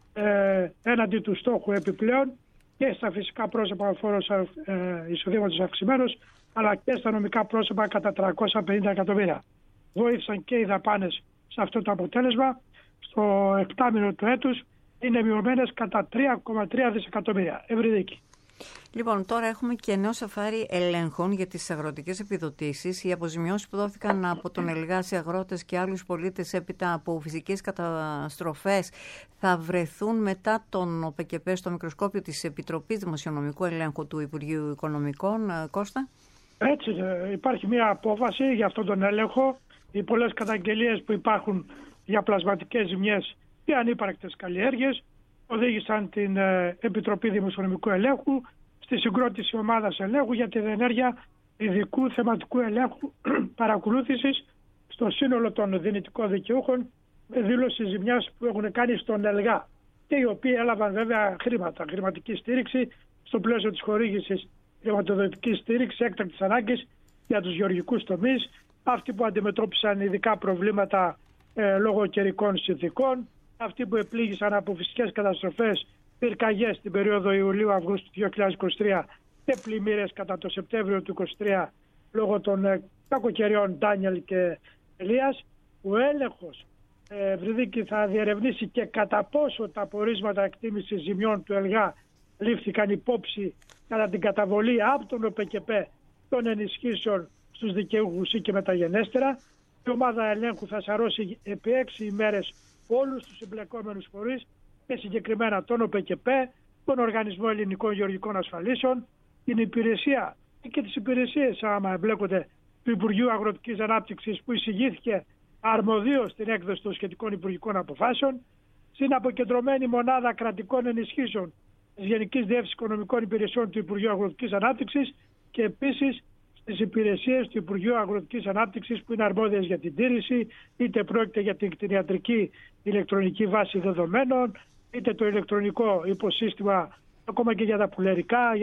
έναντι του στόχου επιπλέον και στα φυσικά πρόσωπα ο φόρος εισοδήματος αυξημένος, αλλά και στα νομικά πρόσωπα κατά 350 εκατομμύρια. Βοήθησαν και οι δαπάνες σε αυτό το αποτέλεσμα. Στο 7 μήνο του έτους είναι μειωμένες κατά 3,3 δισεκατομμύρια. Ευρυδίκη. Λοιπόν, τώρα έχουμε και νέο σαφάρι ελέγχων για τις αγροτικές επιδοτήσεις. Οι αποζημιώσεις που δόθηκαν από τον Ελγάση αγρότες και άλλους πολίτες έπειτα από φυσικές καταστροφές θα βρεθούν μετά τον ΟΠΕΚΕΠΕ στο μικροσκόπιο της Επιτροπής Δημοσιονομικού Ελέγχου του Υπουργείου Οικονομικών. Κώστα. Έτσι, υπάρχει μια απόφαση για αυτόν τον έλεγχο. Οι πολλές καταγγελίες που υπάρχουν για πλασματικές ζημιές και ανύπαρκτες καλλιέργειες οδήγησαν την Επιτροπή Δημοσιονομικού Ελέγχου στη συγκρότηση ομάδας ελέγχου για την ενέργεια ειδικού θεματικού ελέγχου παρακολούθησης στο σύνολο των δυνητικών δικαιούχων με δήλωση ζημιάς που έχουν κάνει στον ΕΛΓΑ και οι οποίοι έλαβαν βέβαια χρήματα, χρηματική στήριξη στο πλαίσιο της χορήγησης χρηματοδοτικής στήριξης έκτακτης ανάγκης για τους γεωργικούς τομείς, αυτοί που αντιμετώπισαν ειδικά προβλήματα λόγω καιρικών συνθηκών, αυτοί που επλήγησαν από φυσικές καταστροφές, πυρκαγιές την περίοδο Ιουλίου-Αυγούστου 2023 και πλημμύρες κατά το Σεπτέμβριο του 2023 λόγω των κακοκαιριών Ντάνιελ και Ελίας. Ο έλεγχος Ευρυδίκη θα διερευνήσει και κατά πόσο τα πορίσματα εκτίμησης ζημιών του ΕΛΓΑ λήφθηκαν υπόψη κατά την καταβολή από τον ΟΠΕΚΕΠΕ των ενισχύσεων στους δικαιούχους ή και μεταγενέστερα. Η ομάδα ελέγχου θα σαρώσει επί 6 ημέρες όλους τους εμπλεκόμενους φορείς και συγκεκριμένα τον ΟΠΕΚΕΠΕ, τον Οργανισμό Ελληνικών Γεωργικών Ασφαλίσεων, την υπηρεσία και τις υπηρεσίες άμα εμπλέκονται του Υπουργείου Αγροτικής Ανάπτυξης που εισηγήθηκε αρμοδίως στην έκδοση των σχετικών υπουργικών αποφάσεων, στην αποκεντρωμένη μονάδα κρατικών ενισχύσεων της Γενικής Διεύθυνσης Οικονομικών Υπηρεσιών του Υπουργείου Αγροτικής Ανάπτυξης και επίσης στις υπηρεσίες του Υπουργείου Αγροτικής Ανάπτυξης που είναι αρμόδιες για την τήρηση, είτε πρόκειται για την κτηνιατρική ηλεκτρονική βάση δεδομένων, είτε το ηλεκτρονικό υποσύστημα ακόμα και για τα πουλερικά,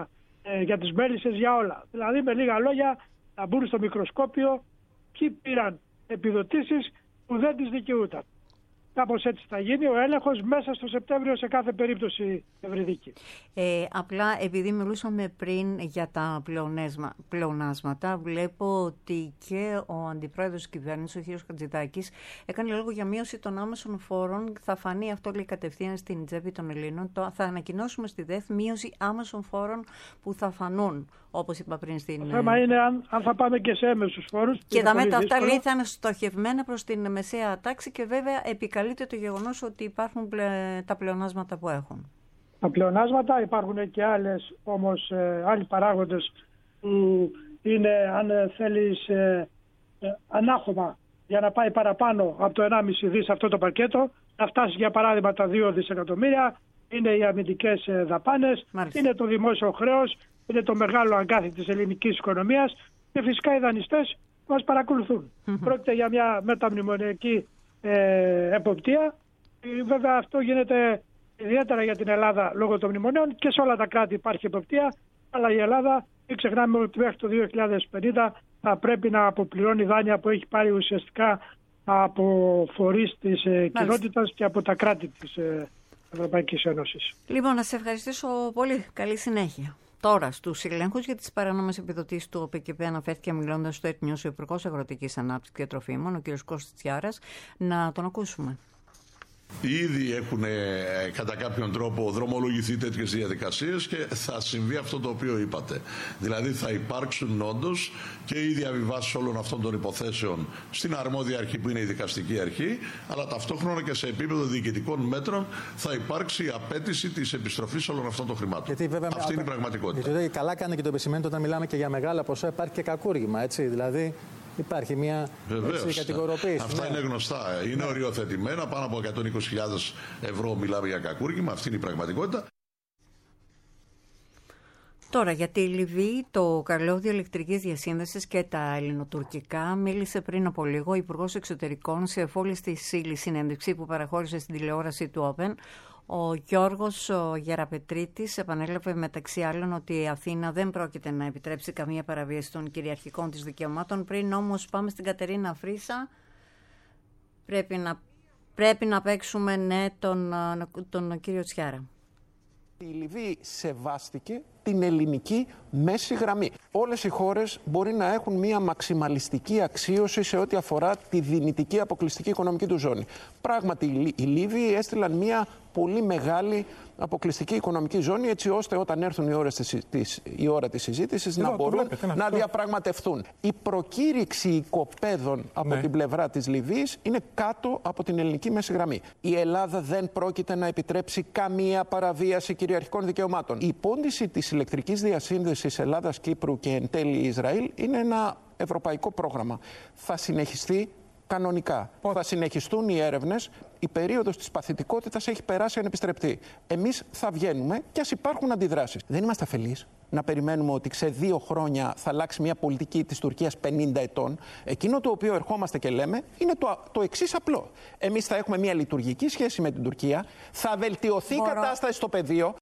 για τις μέλισσες, για όλα. Δηλαδή με λίγα λόγια να μπουν στο μικροσκόπιο ποιοι πήραν επιδοτήσεις που δεν τις δικαιούταν. κάπως έτσι θα γίνει ο έλεγχος μέσα στο Σεπτέμβριο σε κάθε περίπτωση, Ευρυδίκη. Απλά επειδή μιλούσαμε πριν για τα πλεονάσματα, βλέπω ότι και ο Αντιπρόεδρος της Κυβέρνησης, ο κ. Χατζηδάκης, έκανε λόγο για μείωση των άμεσων φόρων. Θα φανεί αυτό, λέει, κατευθείαν στην τσέπη των Ελλήνων. Θα ανακοινώσουμε στη ΔΕΘ μείωση άμεσων φόρων που θα φανούν, όπως είπα πριν στην... Το θέμα είναι αν θα πάμε και σε έμεσους φόρους. Και τα μέτρα αυτά, λέει, θα είναι στοχευμένα προς την μεσαία τάξη και βέβαια επικαλείται το γεγονός ότι υπάρχουν τα πλεονάσματα που έχουν. Τα πλεονάσματα υπάρχουν και άλλοι παράγοντες που είναι, αν θέλεις, ανάχωμα για να πάει παραπάνω από το 1,5 δις αυτό το πακέτο, να φτάσει για παράδειγμα τα 2 δισεκατομμύρια, είναι οι αμυντικές δαπάνες, είναι το δημόσιο χρέος, είναι το μεγάλο αγκάθι της ελληνικής οικονομίας και φυσικά οι δανειστές μας παρακολουθούν. Πρόκειται για μια μεταμνημονιακή εποπτεία. Βέβαια αυτό γίνεται ιδιαίτερα για την Ελλάδα λόγω των μνημονίων και σε όλα τα κράτη υπάρχει εποπτεία, αλλά η Ελλάδα, μην ξεχνάμε ότι μέχρι το 2050 θα πρέπει να αποπληρώνει δάνεια που έχει πάρει ουσιαστικά από φορείς της κοινότητας και από τα κράτη της Ευρωπαϊκής Ένωσης. Λοιπόν, να σε ευχαριστήσω πολύ. Καλή συνέχεια. Τώρα, στους ελέγχους για τις παράνομες επιδοτήσεις του ΟΠΕΚΕΠ αναφέρθηκε μιλώντας στο Εθνιός ο Υπουργός Αγροτικής Ανάπτυξης και Τροφίμων, ο κ. Κώστας Τσιάρας. Να τον ακούσουμε. Ήδη έχουν κατά κάποιον τρόπο δρομολογηθεί τέτοιες διαδικασίες και θα συμβεί αυτό το οποίο είπατε. Δηλαδή θα υπάρξουν όντως και οι διαβιβάσεις όλων αυτών των υποθέσεων στην αρμόδια αρχή που είναι η δικαστική αρχή, αλλά ταυτόχρονα και σε επίπεδο διοικητικών μέτρων θα υπάρξει η απέτηση της επιστροφής όλων αυτών των χρημάτων. Γιατί, βέβαια, αυτή είναι η πραγματικότητα. Γιατί καλά κάνει και το επισημαίνετε όταν μιλάμε και για μεγάλα ποσά, υπάρχει και κακούργημα, έτσι. Δηλαδή υπάρχει μια κατηγοροποίηση. Αυτά είναι γνωστά. Είναι οριοθετημένα. Πάνω από 120.000 ευρώ μιλάμε για κακούργημα. Αυτή είναι η πραγματικότητα. Τώρα, για τη Λιβύη, το καλώδιο ηλεκτρικής διασύνδεσης και τα ελληνοτουρκικά μίλησε πριν από λίγο ο Υπουργός Εξωτερικών σε εφόλη στη ύλη συνέντευξη που παραχώρησε στην τηλεόραση του Open. Ο Γιώργος Γεραπετρίτης επανέλαβε μεταξύ άλλων ότι η Αθήνα δεν πρόκειται να επιτρέψει καμία παραβίαση των κυριαρχικών της δικαιωμάτων. Πριν όμως πάμε στην Κατερίνα Φρύσα, πρέπει να παίξουμε τον κύριο Τσιάρα. Η Λιβύη σεβάστηκε την ελληνική μέση γραμμή. Όλες οι χώρες μπορεί να έχουν μια μαξιμαλιστική αξίωση σε ό,τι αφορά τη δυνητική αποκλειστική οικονομική του ζώνη. Πράγματι, οι Λίβοι έστειλαν μια πολύ μεγάλη αποκλειστική οικονομική ζώνη, έτσι ώστε όταν έρθουν η ώρα της συζήτησης να μπορούν να διαπραγματευτούν. Η προκήρυξη οικοπαίδων από την πλευρά της Λιβύης είναι κάτω από την ελληνική μέση γραμμή. Η Ελλάδα δεν πρόκειται να επιτρέψει καμία παραβίαση κυριαρχικών δικαιωμάτων. Η πόντιση της ηλεκτρικής διασύνδεσης Ελλάδας-Κύπρου και εν τέλει Ισραήλ είναι ένα ευρωπαϊκό πρόγραμμα. Θα συνεχιστεί κανονικά. Θα συνεχιστούν οι έρευνες. Η περίοδος της παθητικότητας έχει περάσει ανεπιστρεπτή. Εμείς θα βγαίνουμε και ας υπάρχουν αντιδράσεις. Δεν είμαστε αφελείς να περιμένουμε ότι σε 2 χρόνια θα αλλάξει μια πολιτική της Τουρκίας 50 ετών. Εκείνο το οποίο ερχόμαστε και λέμε είναι το εξής απλό. Εμείς θα έχουμε μια λειτουργική σχέση με την Τουρκία, θα βελτιωθεί η κατάσταση στο πεδίο.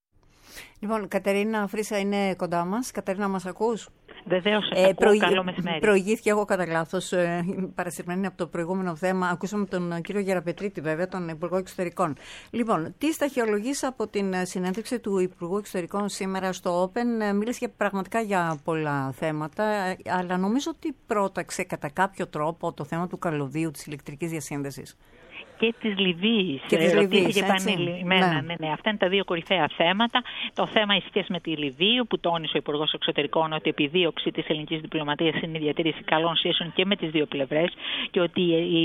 Λοιπόν, Κατερίνα Φρύσα είναι κοντά μας. Κατερίνα, μας ακούς? Βεβαίως, καλό μεσημέρι. Προηγήθηκε εγώ κατά λάθος, παρασυρμένη από το προηγούμενο θέμα. Ακούσαμε τον κύριο Γεραπετρίτη, βέβαια, τον Υπουργό Εξωτερικών. Λοιπόν, τι σταχυολογείς από την συνέντευξη του Υπουργού Εξωτερικών σήμερα στο Open? Μίλησε πραγματικά για πολλά θέματα, αλλά νομίζω ότι πρόταξε κατά κάποιο τρόπο το θέμα του καλωδίου της ηλεκτρικής διασύνδεσης. Και της Λιβύης. Ρωτήθηκε επανειλημμένα. Ναι. Αυτά είναι τα 2 κορυφαία θέματα. Το θέμα η σχέση με τη Λιβύη, που τόνισε ο Υπουργός Εξωτερικών ότι η επιδίωξη της ελληνικής διπλωματίας είναι η διατήρηση καλών σχέσεων και με τις 2 πλευρές και ότι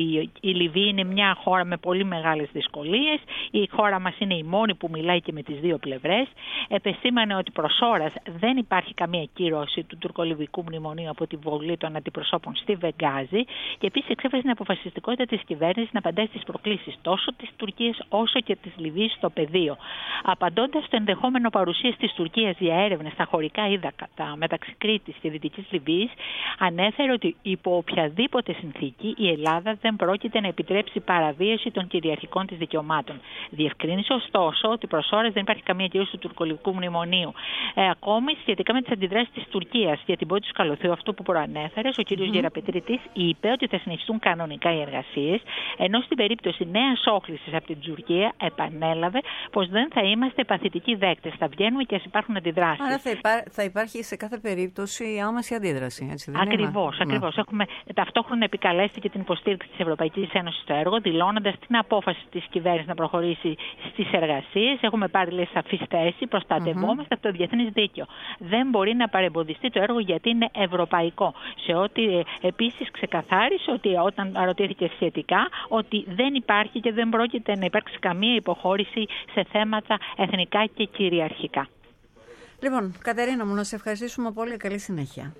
η Λιβύη είναι μια χώρα με πολύ μεγάλες δυσκολίες. Η χώρα μας είναι η μόνη που μιλάει και με τις 2 πλευρές. Επεσήμανε ότι προς ώρας δεν υπάρχει καμία κύρωση του τουρκολιβικού μνημονίου από τη βολή των αντιπροσώπων στη Βεγγάζη και επίσης εξέφρασε την αποφασιστικότητα της κυβέρνησης να απαντάει στις προκλήσεις τόσο της Τουρκίας όσο και της Λιβύης στο πεδίο. Απαντώντας στο ενδεχόμενο παρουσίας της Τουρκίας για έρευνες στα χωρικά ύδατα μεταξύ Κρήτης και Δυτικής Λιβύης, ανέφερε ότι υπό οποιαδήποτε συνθήκη η Ελλάδα δεν πρόκειται να επιτρέψει παραβίαση των κυριαρχικών της δικαιωμάτων. Διευκρίνησε ωστόσο ότι προς ώρες δεν υπάρχει καμία κύρωση του τουρκολιβικού μνημονίου. Ακόμη σχετικά με τις αντιδράσεις της Τουρκίας για την πόντιση του καλωθείου, αυτό που προανέφερε, ο κ. Γεραπετρίτης είπε ότι θα συνεχιστούν κανονικά οι εργασίες, ενώ στην περίπτωση περίπτωση νέας όχλησης από την Τουρκία επανέλαβε πως δεν θα είμαστε παθητικοί δέκτες. Θα βγαίνουμε και ας υπάρχουν αντιδράσεις. Άρα θα υπάρχει σε κάθε περίπτωση άμεση αντίδραση. Έτσι δεν Ακριβώς. Έχουμε ταυτόχρονα επικαλέστηκε την υποστήριξη της Ευρωπαϊκής Ένωσης στο έργο, δηλώνοντας την απόφαση της κυβέρνησης να προχωρήσει στις εργασίες. Έχουμε πάρει σαφή θέση, προστατευόμαστε από το διεθνές δίκαιο. Δεν μπορεί να παρεμποδιστεί το έργο γιατί είναι ευρωπαϊκό. Σε ό,τι επίσης ξεκαθάρισε ότι όταν ρωτήθηκε σχετικά ότι δεν υπάρχει και δεν πρόκειται να υπάρξει καμία υποχώρηση σε θέματα εθνικά και κυριαρχικά. Λοιπόν, Κατερίνα μου, να σε ευχαριστήσουμε πολύ. Καλή συνέχεια.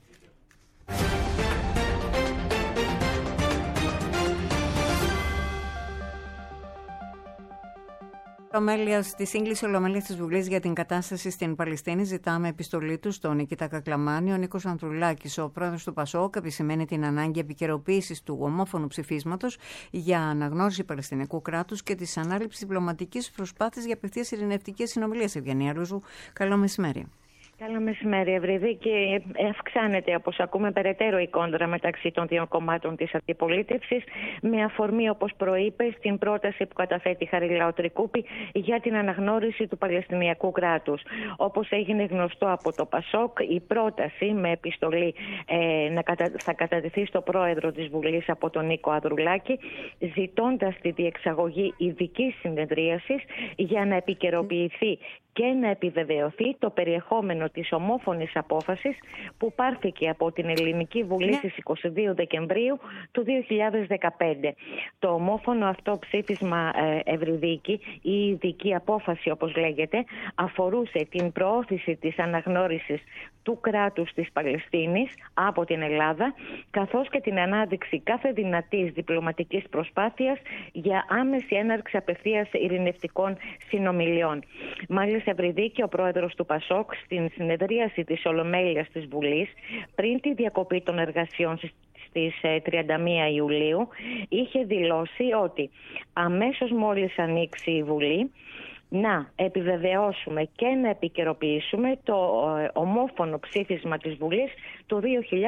Στη σύγκληση ολομέλειας της Βουλής για την κατάσταση στην Παλαιστίνη, ζητάμε επιστολή του στον Νικήτα Κακλαμάνη. Ο Νίκος Ανδρουλάκης, ο πρόεδρος του ΠΑΣΟΚ, επισημαίνει την ανάγκη επικαιροποίησης του ομόφωνου ψηφίσματος για αναγνώριση Παλαιστινιακού κράτους και της ανάληψης διπλωματικής προσπάθειας για απευθείας ειρηνευτικές συνομιλίες. Ευγενία Ρούζου, καλό μεσημέρι. Καλό μεσημέρι, Ευρυδίκη. Αυξάνεται, όπως ακούμε, περαιτέρω η κόντρα μεταξύ των δύο κομμάτων της αντιπολίτευσης, με αφορμή, όπως προείπε, στην πρόταση που καταθέτει η Χαριλάου Τρικούπη για την αναγνώριση του Παλαιστινιακού κράτους. Όπως έγινε γνωστό από το ΠΑΣΟΚ, η πρόταση με επιστολή θα κατατεθεί στο πρόεδρο της Βουλής από τον Νίκο Ανδρουλάκη, ζητώντας τη διεξαγωγή ειδικής συνεδρίασης για να επικαιροποιηθεί και να επιβεβαιωθεί το περιεχόμενο της ομόφωνης απόφασης που πάρθηκε από την Ελληνική Βουλή στις 22 Δεκεμβρίου του 2015. Το ομόφωνο αυτό ψήφισμα, Ευρυδίκη, η ειδική απόφαση όπως λέγεται, αφορούσε την προώθηση της αναγνώρισης του κράτους της Παλαιστίνης από την Ελλάδα, καθώς και την ανάδειξη κάθε δυνατής διπλωματικής προσπάθειας για άμεση έναρξη απευθείας ειρηνευτικών συνομιλιών. Μάλιστα, Ευρυδίκη, ο πρόεδρος του ΠΑΣΟΚ, στην συνεδρίαση της Ολομέλειας της Βουλής, πριν τη διακοπή των εργασιών στις 31 Ιουλίου, είχε δηλώσει ότι αμέσως μόλις ανοίξει η Βουλή, να επιβεβαιώσουμε και να επικαιροποιήσουμε το ομόφωνο ψήφισμα της Βουλής του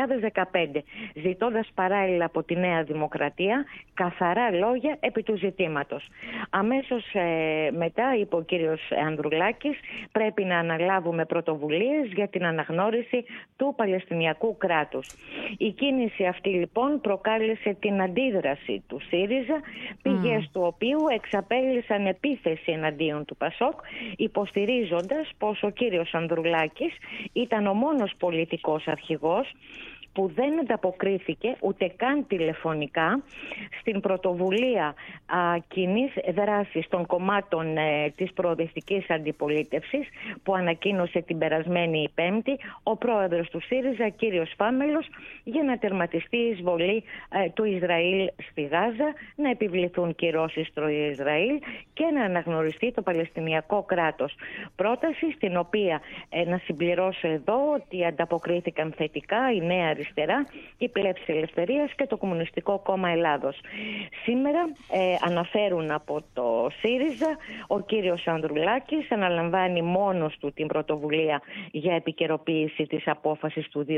2015, ζητώντας παράλληλα από τη Νέα Δημοκρατία καθαρά λόγια επί του ζητήματος. Αμέσως μετά, είπε ο κύριος Ανδρουλάκης, πρέπει να αναλάβουμε πρωτοβουλίες για την αναγνώριση του Παλαιστινιακού κράτους. Η κίνηση αυτή λοιπόν προκάλεσε την αντίδραση του ΣΥΡΙΖΑ, πηγές του οποίου εξαπέλυσαν επίθεση εναντίον του ΠΑΣΟΚ, υποστηρίζοντας πως ο κύριος Ανδρουλάκης ήταν ο μόνος πολιτικός αρχηγός που δεν ανταποκρίθηκε ούτε καν τηλεφωνικά στην πρωτοβουλία κοινής δράσης των κομμάτων της προοδευτικής αντιπολίτευσης που ανακοίνωσε την περασμένη Πέμπτη ο πρόεδρος του ΣΥΡΙΖΑ, κύριος Φάμελος, για να τερματιστεί η εισβολή του Ισραήλ στη Γάζα, να επιβληθούν κυρώσεις στο Ισραήλ και να αναγνωριστεί το Παλαιστινιακό κράτος. Πρόταση στην οποία, να συμπληρώσω εδώ, ότι ανταποκρίθηκαν θετικά η Νέα Αριστερά, η Πλεύση Ελευθερίας και το Κομμουνιστικό Κόμμα Ελλάδος. Σήμερα αναφέρουν από το ΣΥΡΙΖΑ, ο κύριος Ανδρουλάκης αναλαμβάνει μόνος του την πρωτοβουλία για επικαιροποίηση της απόφασης του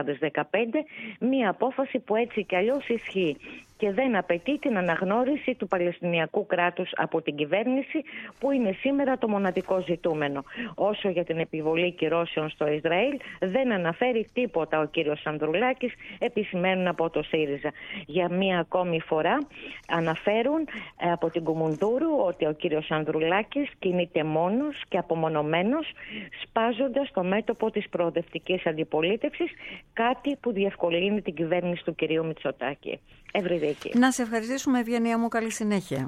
2015, μία απόφαση που έτσι κι αλλιώς ισχύει και δεν απαιτεί την αναγνώριση του Παλαιστινιακού κράτους από την κυβέρνηση, που είναι σήμερα το μοναδικό ζητούμενο. Όσο για την επιβολή κυρώσεων στο Ισραήλ, δεν αναφέρει τίποτα ο κύριος Ανδρουλάκης, επισημαίνουν από το ΣΥΡΙΖΑ. Για μία ακόμη φορά αναφέρουν από την Κουμουνδούρου ότι ο κύριος Ανδρουλάκης κινείται μόνος και απομονωμένος, σπάζοντας το μέτωπο της προοδευτικής αντιπολίτευσης, κάτι που διευκολύνει την κυβέρνηση του κυρίου Μητσοτάκη. Να σε ευχαριστήσουμε, Ευγενία μου, καλή συνέχεια.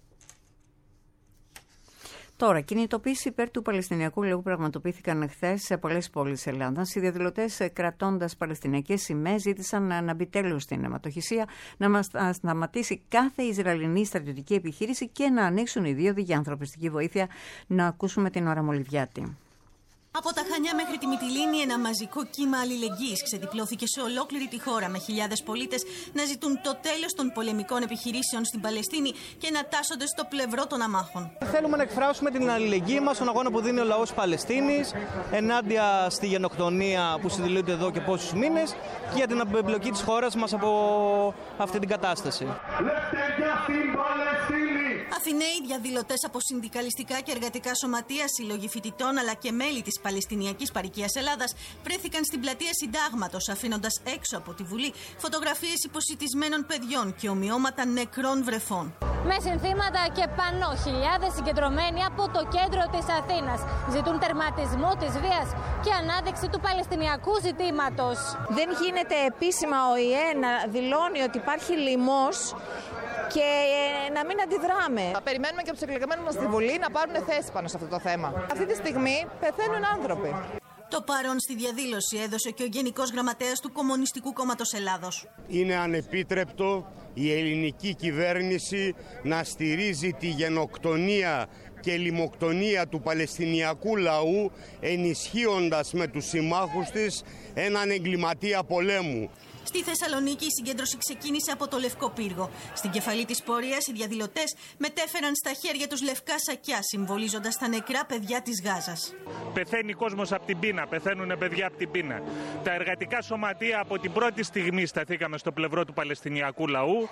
Τώρα, κινητοποίησεις υπέρ του Παλαιστινιακού λαού πραγματοποιήθηκαν χθες σε πολλές πόλεις της Ελλάδας. Οι διαδηλωτές, κρατώντας παλαιστινιακές σημαίες, ζήτησαν να μπει τέλος στην αιματοχυσία, να σταματήσει κάθε Ισραηλινή στρατιωτική επιχείρηση και να ανοίξουν οι δίωδοι για ανθρωπιστική βοήθεια. Να ακούσουμε την Ώρα Μολυβιάτη. Από τα Χανιά μέχρι τη Μυτιλήνη, ένα μαζικό κύμα αλληλεγγύης ξεδιπλώθηκε σε ολόκληρη τη χώρα, με χιλιάδες πολίτες να ζητούν το τέλος των πολεμικών επιχειρήσεων στην Παλαιστίνη και να τάσσονται στο πλευρό των αμάχων. Θέλουμε να εκφράσουμε την αλληλεγγύη μας στον αγώνα που δίνει ο λαός Παλαιστίνης ενάντια στη γενοκτονία που συντελείται εδώ και πόσους μήνες και για την απεμπλοκή της χώρας μας από αυτή την κατάσταση. στην Παλαιστίνη. Αθηναίοι διαδηλωτές από συνδικαλιστικά και εργατικά σωματεία, σύλλογοι φοιτητών αλλά και μέλη της Παλαιστινιακής Παροικίας Ελλάδας βρέθηκαν στην πλατεία Συντάγματος, αφήνοντας έξω από τη Βουλή φωτογραφίες υποσιτισμένων παιδιών και ομοιώματα νεκρών βρεφών. Με συνθήματα και πανό, χιλιάδες συγκεντρωμένοι από το κέντρο της Αθήνας ζητούν τερματισμό της βίας και ανάδειξη του Παλαιστινιακού ζητήματος. Δεν γίνεται επίσημα ο ΙΕ να δηλώνει ότι υπάρχει λοιμός και να μην αντιδράμε. Θα περιμένουμε και από τους εκλεγμένους μας στη Βουλή να πάρουν θέση πάνω σε αυτό το θέμα. Αυτή τη στιγμή πεθαίνουν άνθρωποι. Το παρόν στη διαδήλωση έδωσε και ο Γενικός Γραμματέας του Κομμουνιστικού Κόμματος Ελλάδος. Είναι ανεπίτρεπτο η ελληνική κυβέρνηση να στηρίζει τη γενοκτονία και λιμοκτονία του Παλαιστινιακού λαού, ενισχύοντας με τους συμμάχους της έναν εγκληματία πολέμου. Στη Θεσσαλονίκη η συγκέντρωση ξεκίνησε από το Λευκό Πύργο. Στην κεφαλή της πορείας οι διαδηλωτές μετέφεραν στα χέρια τους λευκά σακιά, συμβολίζοντας τα νεκρά παιδιά της Γάζας. Πεθαίνει κόσμος από την πείνα, πεθαίνουν παιδιά από την πείνα. Τα εργατικά σωματεία από την πρώτη στιγμή σταθήκαμε στο πλευρό του Παλαιστινιακού λαού.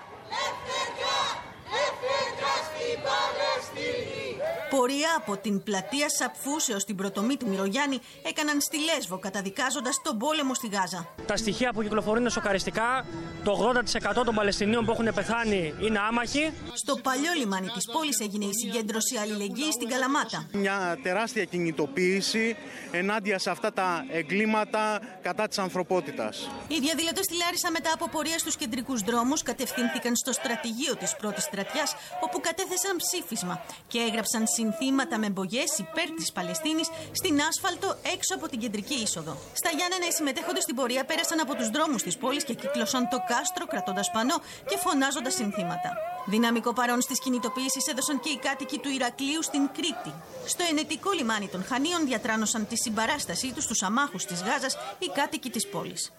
Πορεία από την πλατεία Σαπφούς έως την Πρωτομή του Μυρογιάννη έκαναν στη Λέσβο, καταδικάζοντας τον πόλεμο στη Γάζα. Τα στοιχεία που κυκλοφορούν είναι σοκαριστικά. Το 80% των Παλαιστινίων που έχουν πεθάνει είναι άμαχοι. Στο παλιό λιμάνι της πόλης έγινε η συγκέντρωση αλληλεγγύης στην Καλαμάτα. Μια τεράστια κινητοποίηση ενάντια σε αυτά τα εγκλήματα κατά της ανθρωπότητας. Οι διαδηλωτές στη Λάρισα μετά από πορεία στους κεντρικούς δρόμους κατευθύνθηκαν στο στρατηγείο της πρώτης στρατιάς, όπου κατέθεσαν ψήφισμα και έγραψαν συνθήματα με μπογιές υπέρ της Παλαιστίνης στην άσφαλτο έξω από την κεντρική είσοδο. Στα Γιάννενα οι συμμετέχοντες στην πορεία πέρασαν από τους δρόμους της πόλης και κύκλωσαν το κάστρο κρατώντας πανό και φωνάζοντας συνθήματα. Δυναμικό παρόν στις κινητοποιήσεις έδωσαν και οι κάτοικοι του Ηρακλείου στην Κρήτη. Στο ενετικό λιμάνι των Χανίων διατράνωσαν τη συμπαράστασή τους στους αμάχους της Γάζας οι κάτοικοι της πόλης.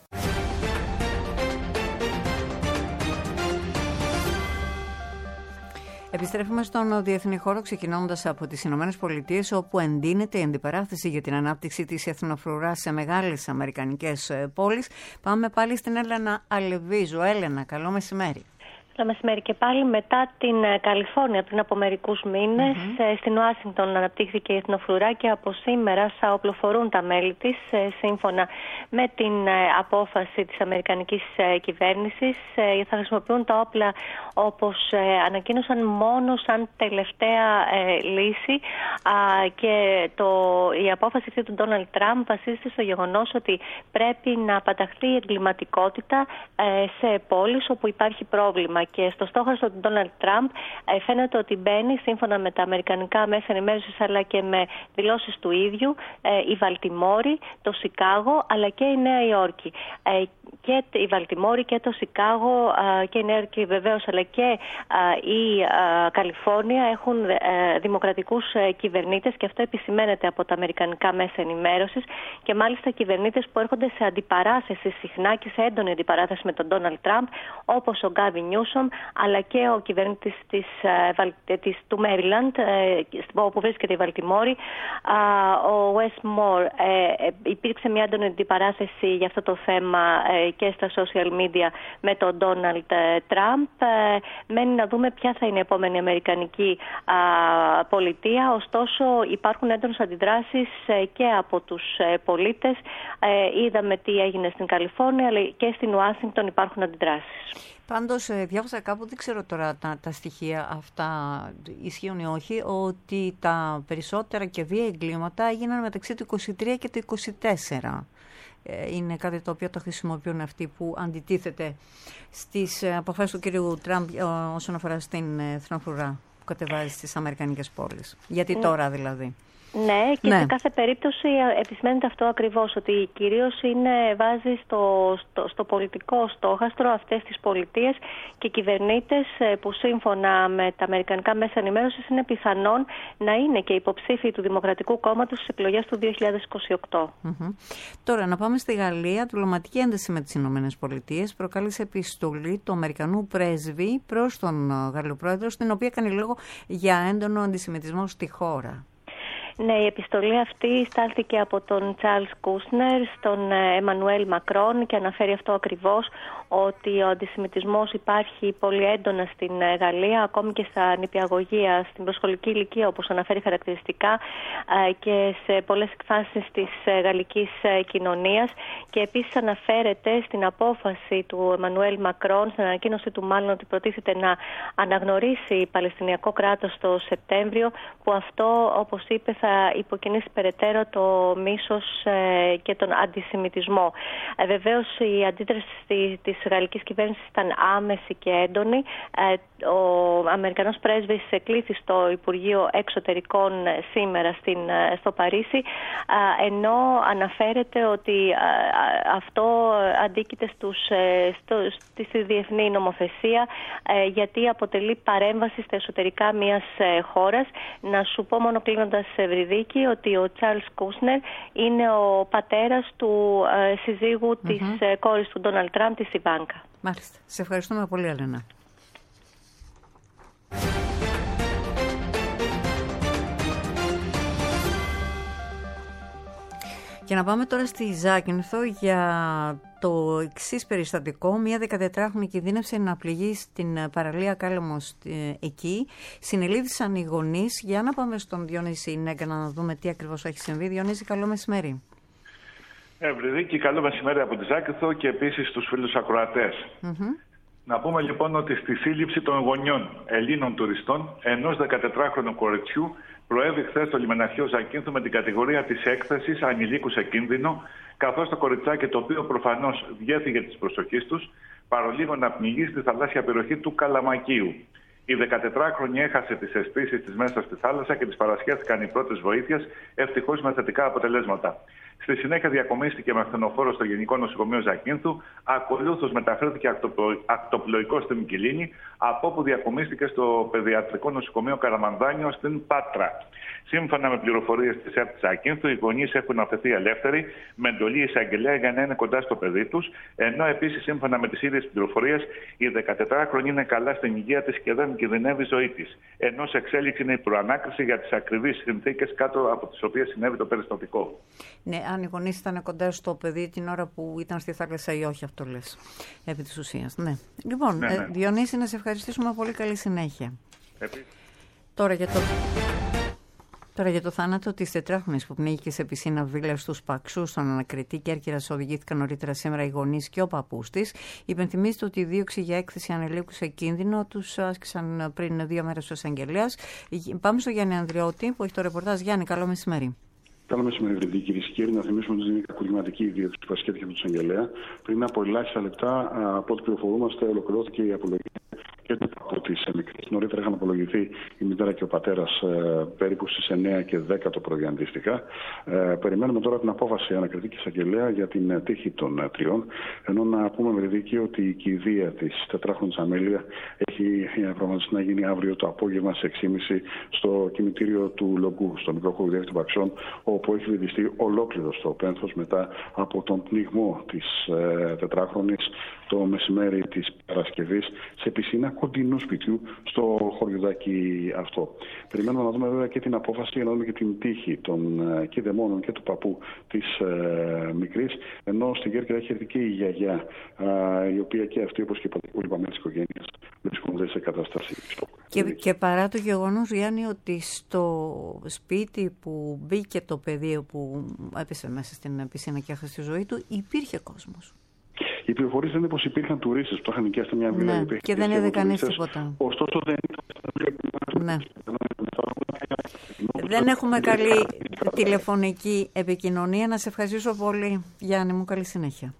Επιστρέφουμε στον διεθνή χώρο, ξεκινώντας από τις Ηνωμένες Πολιτείες, όπου εντείνεται η αντιπαράθεση για την ανάπτυξη της εθνοφρουράς σε μεγάλες αμερικανικές πόλεις. Πάμε πάλι στην Έλενα Αλεβίζου. Έλενα, καλό μεσημέρι. Καλό μεσημέρι και πάλι. Μετά την Καλιφόρνια πριν από μερικούς μήνες, στην Ουάσιγκτον αναπτύχθηκε η εθνοφρουρά και από σήμερα θα οπλοφορούν τα μέλη της σύμφωνα με την απόφαση της αμερικανικής κυβέρνησης. Θα χρησιμοποιούν τα όπλα όπως ανακοίνωσαν μόνο σαν τελευταία λύση και η απόφαση αυτή του Ντόναλντ Τραμπ βασίζεται στο γεγονός ότι πρέπει να παταχθεί η εγκληματικότητα σε πόλεις όπου υπάρχει πρόβλημα. Και στο στόχαστρο του Ντόναλντ Τραμπ φαίνεται ότι μπαίνει, σύμφωνα με τα αμερικανικά μέσα ενημέρωσης αλλά και με δηλώσεις του ίδιου, η Βαλτιμόρη, το Σικάγο αλλά και η Νέα Υόρκη. Και η Βαλτιμόρη και το Σικάγο και η Νέα Υόρκη βεβαίως αλλά και η Καλιφόρνια έχουν δημοκρατικούς κυβερνήτες και αυτό επισημαίνεται από τα αμερικανικά μέσα ενημέρωσης και μάλιστα κυβερνήτες που έρχονται σε αντιπαράθεση συχνά και σε έντονη αντιπαράθεση με τον Ντόναλντ Τραμπ, όπως ο Γκάβιν Νιούσομ αλλά και ο κυβερνήτης του Μέριλαντ, όπου βρίσκεται η Βαλτιμόρη, ο Wes Moore. Υπήρξε μια έντονη αντιπαράθεση για αυτό το θέμα και στα social media με τον Ντόναλντ Τραμπ. Μένει να δούμε ποια θα είναι η επόμενη αμερικανική πολιτεία. Ωστόσο υπάρχουν έντονες αντιδράσεις και από τους πολίτες. Είδαμε τι έγινε στην Καλιφόρνια αλλά και στην Ουάσιγκτον υπάρχουν αντιδράσεις. Πάντως διάβασα κάπου, δεν ξέρω τώρα τα στοιχεία αυτά ισχύουν ή όχι, ότι τα περισσότερα και βία εγκλήματα έγιναν μεταξύ του 23 και του 24. Είναι κάτι το οποίο το χρησιμοποιούν αυτοί που αντιτίθεται στις αποφάσεις του κύριου Τραμπ όσον αφορά στην εθνοφρουρά που κατεβάζει στις αμερικανικές πόλεις. Γιατί τώρα δηλαδή. Ναι, και σε κάθε περίπτωση επισημαίνεται αυτό ακριβώς, ότι κυρίως βάζει στο πολιτικό στόχαστρο αυτές τις πολιτείες και κυβερνήτες που σύμφωνα με τα αμερικανικά μέσα ενημέρωσης είναι πιθανόν να είναι και υποψήφιοι του Δημοκρατικού Κόμματος στις εκλογές του 2028. Τώρα να πάμε στη Γαλλία. Διπλωματική ένταση με τις Ηνωμένες Πολιτείες προκάλεσε επιστολή του Αμερικανού πρέσβη προς τον Γαλλικό πρόεδρο, στην οποία κάνει λόγο για έντονο αντισημιτισμό στη χώρα. Ναι, η επιστολή αυτή στάλθηκε από τον Τσάρλς Κούσνερ στον Εμμανουέλ Μακρόν και αναφέρει αυτό ακριβώς, ότι ο αντισημιτισμός υπάρχει πολύ έντονα στην Γαλλία, ακόμη και στα νηπιαγωγεία, στην προσχολική ηλικία, όπως αναφέρει χαρακτηριστικά, και σε πολλές εκφάνσεις της γαλλικής κοινωνίας. Και επίσης αναφέρεται στην απόφαση του Εμμανουέλ Μακρόν, στην ανακοίνωση του μάλλον, ότι προτίθεται να αναγνωρίσει Παλαιστινιακό κράτος το Σεπτέμβριο, που αυτό, όπως είπε, θα υποκινήσει περαιτέρω το μίσος και τον αντισημιτισμό. Βεβαίως η αντίδραση της γαλλικής κυβέρνησης ήταν άμεση και έντονη. Ο Αμερικανός πρέσβης εκλήθη στο Υπουργείο Εξωτερικών σήμερα στο Παρίσι, ενώ αναφέρεται ότι αυτό αντίκειται στη διεθνή νομοθεσία, γιατί αποτελεί παρέμβαση στα εσωτερικά μιας χώρας. Να σου πω μόνο κλείνοντας, Ευρυδίκη, ότι ο Τσάρλς Κούσνερ είναι ο πατέρας του συζύγου της κόρης του Ντόναλντ Τραμπ, της Ιβάνκα. Μάλιστα. Σε ευχαριστούμε πολύ, Έλενα. Και να πάμε τώρα στη Ζάκυνθο για το εξής περιστατικό. Μία 14χρονη κινδύνευσε να πληγεί στην παραλία Κάλεμος εκεί. Συνελήφθησαν οι γονείς. Για να πάμε στον Διονύση Νέγκα να δούμε τι ακριβώς έχει συμβεί. Διονύση, καλό μεσημέρι. Ευρυδίκη, καλό μεσημέρι από τη Ζάκυνθο και επίσης στους φίλους ακροατές. Να πούμε λοιπόν ότι στη σύλληψη των γονιών Ελλήνων τουριστών ενός 14χρονου κοριτσιού προέβη χθες το λιμεναρχείο Ζακύνθου με την κατηγορία της έκθεσης ανηλίκου σε κίνδυνο, καθώς το κοριτσάκι, το οποίο προφανώς διέφυγε της προσοχής τους, παρολίγο να πνιγεί στη θαλάσσια περιοχή του Καλαμακίου. Η 14χρονη έχασε τις αισθήσεις της μέσα στη θάλασσα και της παρασχέθηκαν οι πρώτες βοήθειες, ευτυχώς με θετικά αποτελέσματα. Στη συνέχεια διακομίστηκε με ασθενοφόρο στο Γενικό Νοσοκομείο Ζακύνθου, ακολούθως μεταφέρθηκε ακτοπλοϊκό στην Μικυλίνη, από όπου διακομίστηκε στο Παιδιατρικό Νοσοκομείο Καραμανδάνιο στην Πάτρα. Σύμφωνα με πληροφορίες της ΕΠ Ζακύνθου, οι γονείς έχουν αφαιθεί ελεύθεροι με εντολή εισαγγελέα για να είναι κοντά στο παιδί τους, ενώ επίσης σύμφωνα με τις ίδιες πληροφορίες η 14χρονη είναι καλά στην υγεία της και δεν κινδυνεύει η ζωή της. Ενώ σε εξέλιξη είναι η προανάκριση για τις ακριβείς συνθήκες κάτω από τις οποίες συνέβη το περιστατικό. Ναι, αν οι γονείς ήταν κοντά στο παιδί την ώρα που ήταν στη θάλασσα ή όχι, αυτό λες, επί της ουσίας. Ναι. Λοιπόν, ναι. Διονύση, να σε ευχαριστήσουμε πολύ. Καλή συνέχεια. Τώρα για το θάνατο της 4χρονης που πνίγηκε σε πισίνα βίλα στους Παξούς, στον Ανακριτή Κέρκυρας, οδηγήθηκαν νωρίτερα σήμερα οι γονείς και ο παππούς της. Υπενθυμίζεται ότι η δίωξη για έκθεση ανηλίκου σε κίνδυνο τους άσκησαν πριν 2 μέρες ο εισαγγελέας. Πάμε στο Γιάννη Ανδριώτη που έχει το ρεπορτάζ. Γιάννη, καλό μεσημέρι. Καλό μεσημέρι, κυρίες και κύριοι. Να θυμίσουμε ότι είναι κακουργηματική η δίωξη που ασκήθηκε από τον εισαγγελέα. Πριν από ελάχιστα λεπτά, από ό,τι πληροφορούμαστε, ολοκληρώθηκε η απολογία και από τις μικρές. Νωρίτερα είχαν απολογηθεί η μητέρα και ο πατέρας περίπου στις 9 και 10 το πρωί αντίστοιχα. Περιμένουμε τώρα την απόφαση ανακριτική εισαγγελέα για την τύχη των τριών. Ενώ να πούμε με δίκη ότι η κηδεία της 4χρονης Αμέλεια έχει προγραμματιστεί να γίνει αύριο το απόγευμα σε 6:30 στο κημητήριο του Λογκού, στο μικρό χωριουδάκι των Παξών, όπου έχει βυθιστεί ολόκληρο το πένθος μετά από τον πνιγμό της 4χρονης το μεσημέρι της Παρασκευής σε πισίνα κοντινού σπιτιού στο χωριουδάκι αυτό. Περιμένουμε να δούμε βέβαια και την απόφαση για να δούμε και την τύχη των κηδεμόνων και του παππού της μικρής, ενώ στην Κέρκυρα έχει έρθει και η γιαγιά, η οποία και αυτή, όπως και οι υπόλοιπα μέλη της οικογένειας, βρίσκονται σε κατάσταση σοκ. Και παρά το γεγονός, Γιάννη, ότι στο σπίτι που μπήκε το παιδί που έπεσε μέσα στην πισίνα και έχασε τη ζωή του, υπήρχε κόσμος. Οι πληροφορίες λένε πως υπήρχαν τουρίστες που το είχαν νοικιάσει μια βίλα. Ναι, και δεν είδε κανείς τίποτα. Ωστόσο δεν ήταν. Ναι. Δεν έχουμε καλή τηλεφωνική επικοινωνία. Να σε ευχαριστήσω πολύ, Γιάννη μου. Καλή συνέχεια.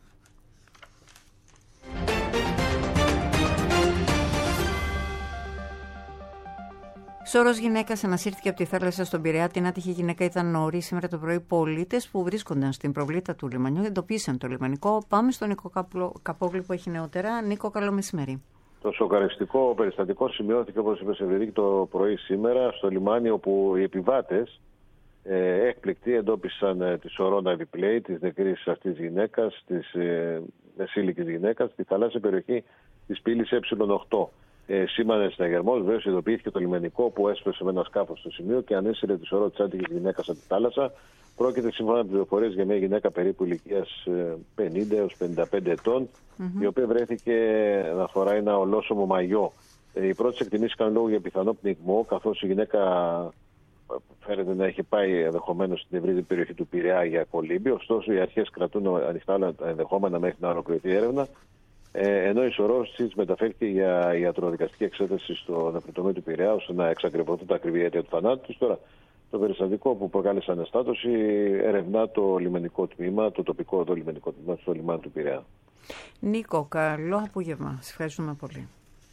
Σώρος γυναίκας ανασύρθηκε από τη θάλασσα στον Πειραιά. Την άτυχη γυναίκα ήταν νωρίς σήμερα το πρωί. Πολίτες που βρίσκονταν στην προβλήτα του λιμανιού εντοπίσαν το λιμανικό. Πάμε στον Νίκο Καπόγλου που έχει νεότερα. Νίκο, καλό μεσημέρι. Το σοκαριστικό περιστατικό σημειώθηκε, όπως είπε Σεβερίκη, το πρωί σήμερα στο λιμάνι, όπου οι επιβάτες έκπληκτοι εντόπισαν τη σωρόνα επιπλέη της νεκρής αυτής γυναίκας, της μεσήλικης γυναίκας, στη θαλάσσια περιοχή της πύλης Ε8. σήμανε συναγερμό. Βεβαίως ειδοποιήθηκε το λιμενικό που έσπευσε με ένα σκάφος στο σημείο και ανέσυρε τη σωρό της άτυχης γυναίκας από τη θάλασσα. Πρόκειται σύμφωνα με πληροφορίες για μια γυναίκα περίπου ηλικίας 50 έως 55 ετών, η οποία βρέθηκε να φοράει ένα ολόσωμο μαγιό. Οι πρώτες εκτιμήσεις κάνουν λόγο για πιθανό πνιγμό, καθώς η γυναίκα φαίνεται να έχει πάει ενδεχομένως στην ευρύτερη περιοχή του Πειραιά για κολύμπη. Ωστόσο, οι αρχές κρατούν ανοιχτά όλα τα ενδεχόμενα μέχρι να ολοκληρωθεί η έρευνα. Ενώ η σωρός της μεταφέρθηκε για ιατροδικαστική εξέταση στο νεκροτομείο του Πειραιά, ώστε να εξακριβωθούν τα ακριβή αίτια του θανάτου της. Τώρα, το περιστατικό που προκάλεσε αναστάτωση ερευνά το λιμενικό τμήμα, το τοπικό εδώ λιμενικό τμήμα στο λιμάνι του Πειραιά. Νίκο, καλό απόγευμα. Σας ευχαριστούμε πολύ.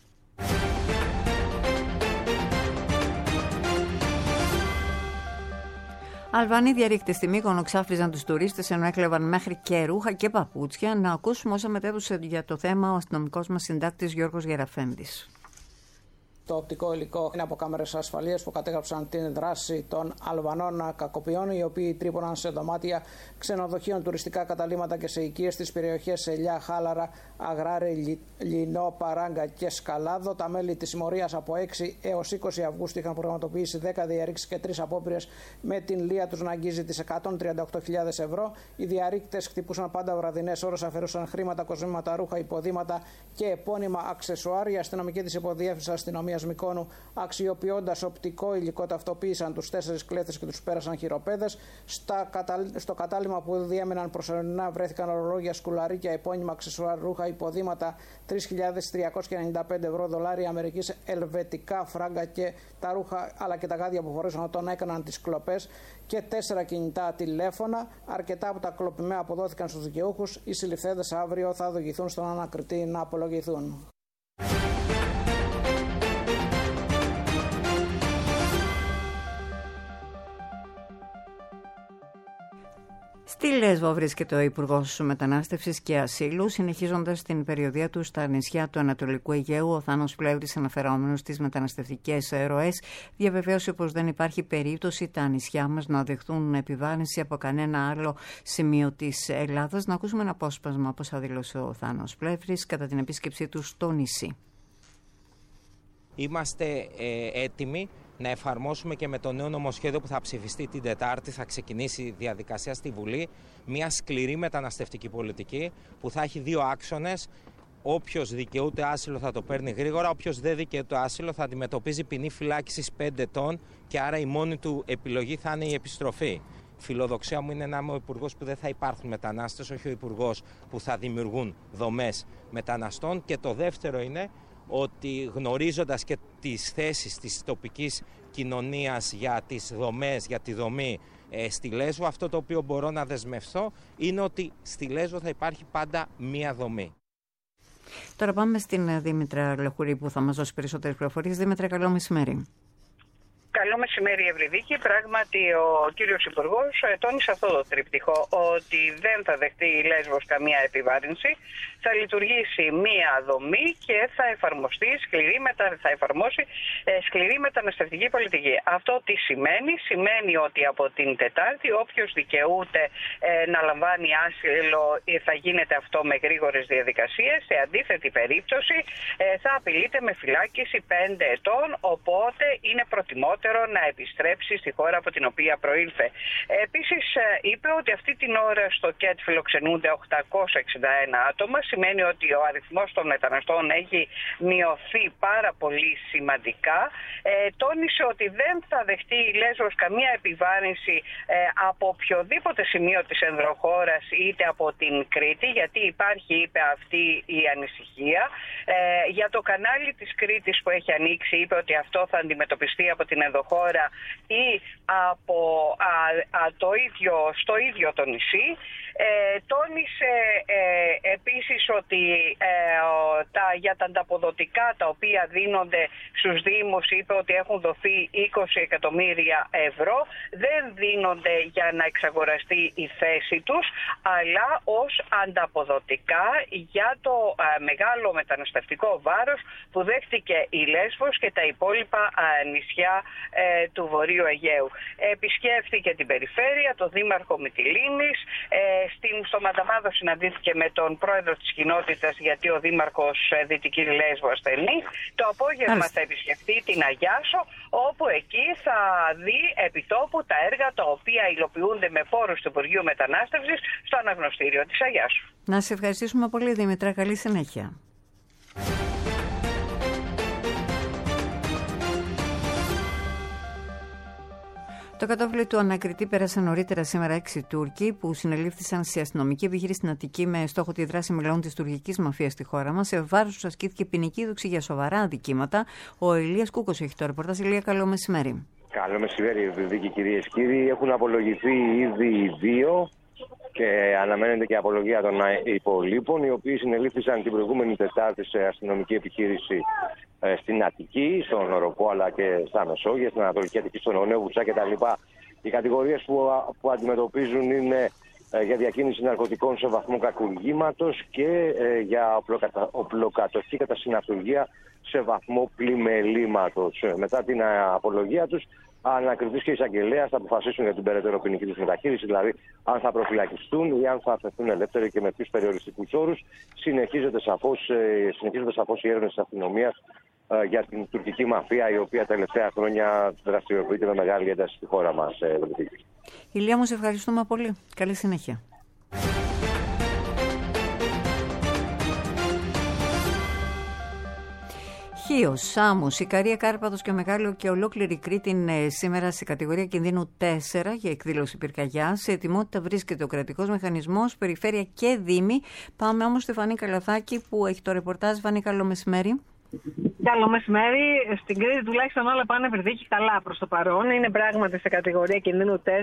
Αλβανοί διαρρήκτες στη Μύκονο ξάφλιζαν τους τουρίστες ενώ έκλεβαν μέχρι και ρούχα και παπούτσια. Να ακούσουμε όσα μετέδωσε για το θέμα ο αστυνομικός μας συντάκτης Γιώργος Γεραφένδης. Το οπτικό υλικό είναι από κάμερες ασφαλείας που κατέγραψαν την δράση των Αλβανών κακοποιών, οι οποίοι τρύπωναν σε δωμάτια ξενοδοχείων, τουριστικά καταλύματα και σε οικίες στις περιοχές Ελιά, Χάλαρα, Αγράρι, Λινό, Παράγκα και Σκαλάδο. Τα μέλη της συμμορίας από 6 έως 20 Αυγούστου είχαν προγραμματοποιήσει 10 διαρρήξεις και 3 απόπειρες με την λία τους να αγγίζει τις 138.000 ευρώ. Οι διαρρήκτες χτυπούσαν πάντα βραδινές ώρες, αφαιρούσαν χρήματα, κοσμήματα, ρούχα, υποδήματα και επώνυμα αξεσουάρ. Η αστυνομική της υποδιεύθυνση αστυνομίας Μυκόνου, αξιοποιώντας οπτικό υλικό, ταυτοποίησαν τους 4 κλέφτες και τους πέρασαν χειροπέδες. Στο κατάλημα που διέμεναν προσωρινά βρέθηκαν ορολόγια, σκουλαρίκια, επώνυμα, αξεσουάρ, ρούχα, υποδήματα, 3.395 ευρώ, δολάρια Αμερικής, ελβετικά φράγκα και τα ρούχα αλλά και τα γάντια που φορούσαν όταν έκαναν τις κλοπές και 4 κινητά τηλέφωνα. Αρκετά από τα κλοπημένα αποδόθηκαν στους δικαιούχους. Οι συλληφθέντες αύριο θα οδηγηθούν στον ανακριτή να απολογηθούν. Στη Λέσβο βρίσκεται ο Υπουργός Μετανάστευσης και Ασύλου, συνεχίζοντας την περιοδεία του στα νησιά του Ανατολικού Αιγαίου. Ο Θάνος Πλεύρης, αναφερόμενος στις μεταναστευτικές ροές, διαβεβαίωσε πως δεν υπάρχει περίπτωση τα νησιά μας να δεχθούν επιβάρυνση από κανένα άλλο σημείο της Ελλάδας. Να ακούσουμε ένα απόσπασμα, όπως θα δήλωσε ο Θάνος Πλεύρης κατά την επίσκεψή του στο νησί. Είμαστε έτοιμοι να εφαρμόσουμε και με το νέο νομοσχέδιο που θα ψηφιστεί την Τετάρτη, θα ξεκινήσει η διαδικασία στη Βουλή, μια σκληρή μεταναστευτική πολιτική που θα έχει 2 άξονες. Όποιος δικαιούται άσυλο θα το παίρνει γρήγορα, όποιος δεν δικαιούται άσυλο θα αντιμετωπίζει ποινή φυλάκισης 5 ετών και άρα η μόνη του επιλογή θα είναι η επιστροφή. Φιλοδοξία μου είναι να είμαι ο υπουργός που δεν θα υπάρχουν μετανάστες, όχι ο υπουργός που θα δημιουργούν δομές μεταναστών. Και το δεύτερο είναι ότι γνωρίζοντας και τις θέσεις της τοπικής κοινωνίας για τις δομές, για τη δομή στη Λέσβο, αυτό το οποίο μπορώ να δεσμευθώ είναι ότι στη Λέσβο θα υπάρχει πάντα μία δομή. Τώρα πάμε στην Δήμητρα Λεχουρή που θα μας δώσει περισσότερες πληροφορίες. Δήμητρα, καλό μεσημέρι. Καλό μεσημέρι, Ευρυδίκη. Πράγματι, ο κύριος Υπουργός τόνισε αυτό το τρίπτυχο, ότι δεν θα δεχτεί η Λέσβος καμία επιβάρυνση, θα λειτουργήσει μία δομή και θα εφαρμόσει σκληρή μεταναστευτική πολιτική. Αυτό τι σημαίνει? Σημαίνει ότι από την Τετάρτη όποιος δικαιούται να λαμβάνει άσυλο θα γίνεται αυτό με γρήγορες διαδικασίες. Σε αντίθετη περίπτωση θα απειλείται με φυλάκιση 5 ετών, οπότε είναι προτιμότερο να επιστρέψει στη χώρα από την οποία προήλθε. Επίσης είπε ότι αυτή την ώρα στο ΚΕΤ φιλοξενούνται 861 άτομα. Σημαίνει ότι ο αριθμός των μεταναστών έχει μειωθεί πάρα πολύ σημαντικά. Τόνισε ότι δεν θα δεχτεί η Λέσβος καμία επιβάρυνση από οποιοδήποτε σημείο της ενδοχώρας είτε από την Κρήτη, γιατί υπάρχει, είπε, αυτή η ανησυχία. Για το κανάλι της Κρήτης που έχει ανοίξει, είπε ότι αυτό θα αντιμετωπιστεί από την ενδοχώρα ή από στο ίδιο το νησί. Τόνισε επίσης ότι για τα ανταποδοτικά τα οποία δίνονται στους Δήμους, είπε ότι έχουν δοθεί 20 εκατομμύρια ευρώ, δεν δίνονται για να εξαγοραστεί η θέση τους, αλλά ως ανταποδοτικά για το μεγάλο μεταναστευτικό βάρος που δέχτηκε η Λέσβος και τα υπόλοιπα νησιά του Βορείου Αιγαίου. Επισκέφθηκε την περιφέρεια, το Δήμαρχο Μυτιλήνης, Στο Μανταμάδο συναντήθηκε με τον πρόεδρο της κοινότητας, γιατί ο δήμαρχος Δυτικής Λέσβου ασθενεί. Το απόγευμα θα επισκεφτεί την Αγιάσο, όπου εκεί θα δει επιτόπου τα έργα τα οποία υλοποιούνται με πόρους του Υπουργείου Μετανάστευσης στο αναγνωστήριο της Αγιάσου. Να σε ευχαριστήσουμε πολύ, Δήμητρα. Καλή συνέχεια. Το κατόφλι του ανακριτή πέρασε νωρίτερα σήμερα 6 Τούρκοι που συνελήφθησαν σε αστυνομική επιχείρηση στην Αττική με στόχο τη δράση μελών της τουρκικής μαφίας στη χώρα μας. Σε βάρος τους ασκήθηκε ποινική δίωξη για σοβαρά αδικήματα. Ο Ηλίας Κούκος έχει το ρεπορτάζ. Ηλία, καλό μεσημέρι. Καλό μεσημέρι, Δίκη, κυρίες και κύριοι. Έχουν απολογηθεί ήδη οι δύο και αναμένεται και απολογία των υπολείπων, οι οποίοι συνελήφθησαν την προηγούμενη Τετάρτη σε αστυνομική επιχείρηση στην Αττική, στον Οροπό αλλά και στα Μεσόγεια, στην Ανατολική Αττική, στον Ονέο Βουτσά κτλ. Οι κατηγορίες που αντιμετωπίζουν είναι για διακίνηση ναρκωτικών σε βαθμό κακουργήματος και για οπλοκατοχή κατά συναυτουργία σε βαθμό πλημελήματος. Μετά την απολογία τους, ανακριτής και εισαγγελέας θα αποφασίσουν για την περαιτέρω ποινική τους μεταχείριση, δηλαδή αν θα προφυλακιστούν ή αν θα αφαιθούν ελεύθεροι και με ποιους περιοριστικούς όρους. Συνεχίζονται σαφώς οι έρευνες της αστυνομίας για την τουρκική μαφία, η οποία τα τελευταία χρόνια δραστηριοποιείται με μεγάλη ένταση στη χώρα μας. Ηλία μου, σε ευχαριστούμε πολύ. Καλή συνέχεια. Χίος, Σάμος, Ικαρία, Κάρπαθος και Μεγάλο και ολόκληρη Κρήτη είναι σήμερα σε κατηγορία κινδύνου 4 για εκδήλωση πυρκαγιάς. Σε ετοιμότητα βρίσκεται ο κρατικός μηχανισμός, περιφέρεια και δήμοι. Πάμε όμως στη Φανή Καλαθάκη που έχει το ρεπορτάζ. Φανή, καλό μεσημέρι. Καλό μεσημέρι. Στην Κρήτη τουλάχιστον όλα πάνε Βρυδίκη καλά προς το παρόν. Είναι πράγματι σε κατηγορία κινδύνου 4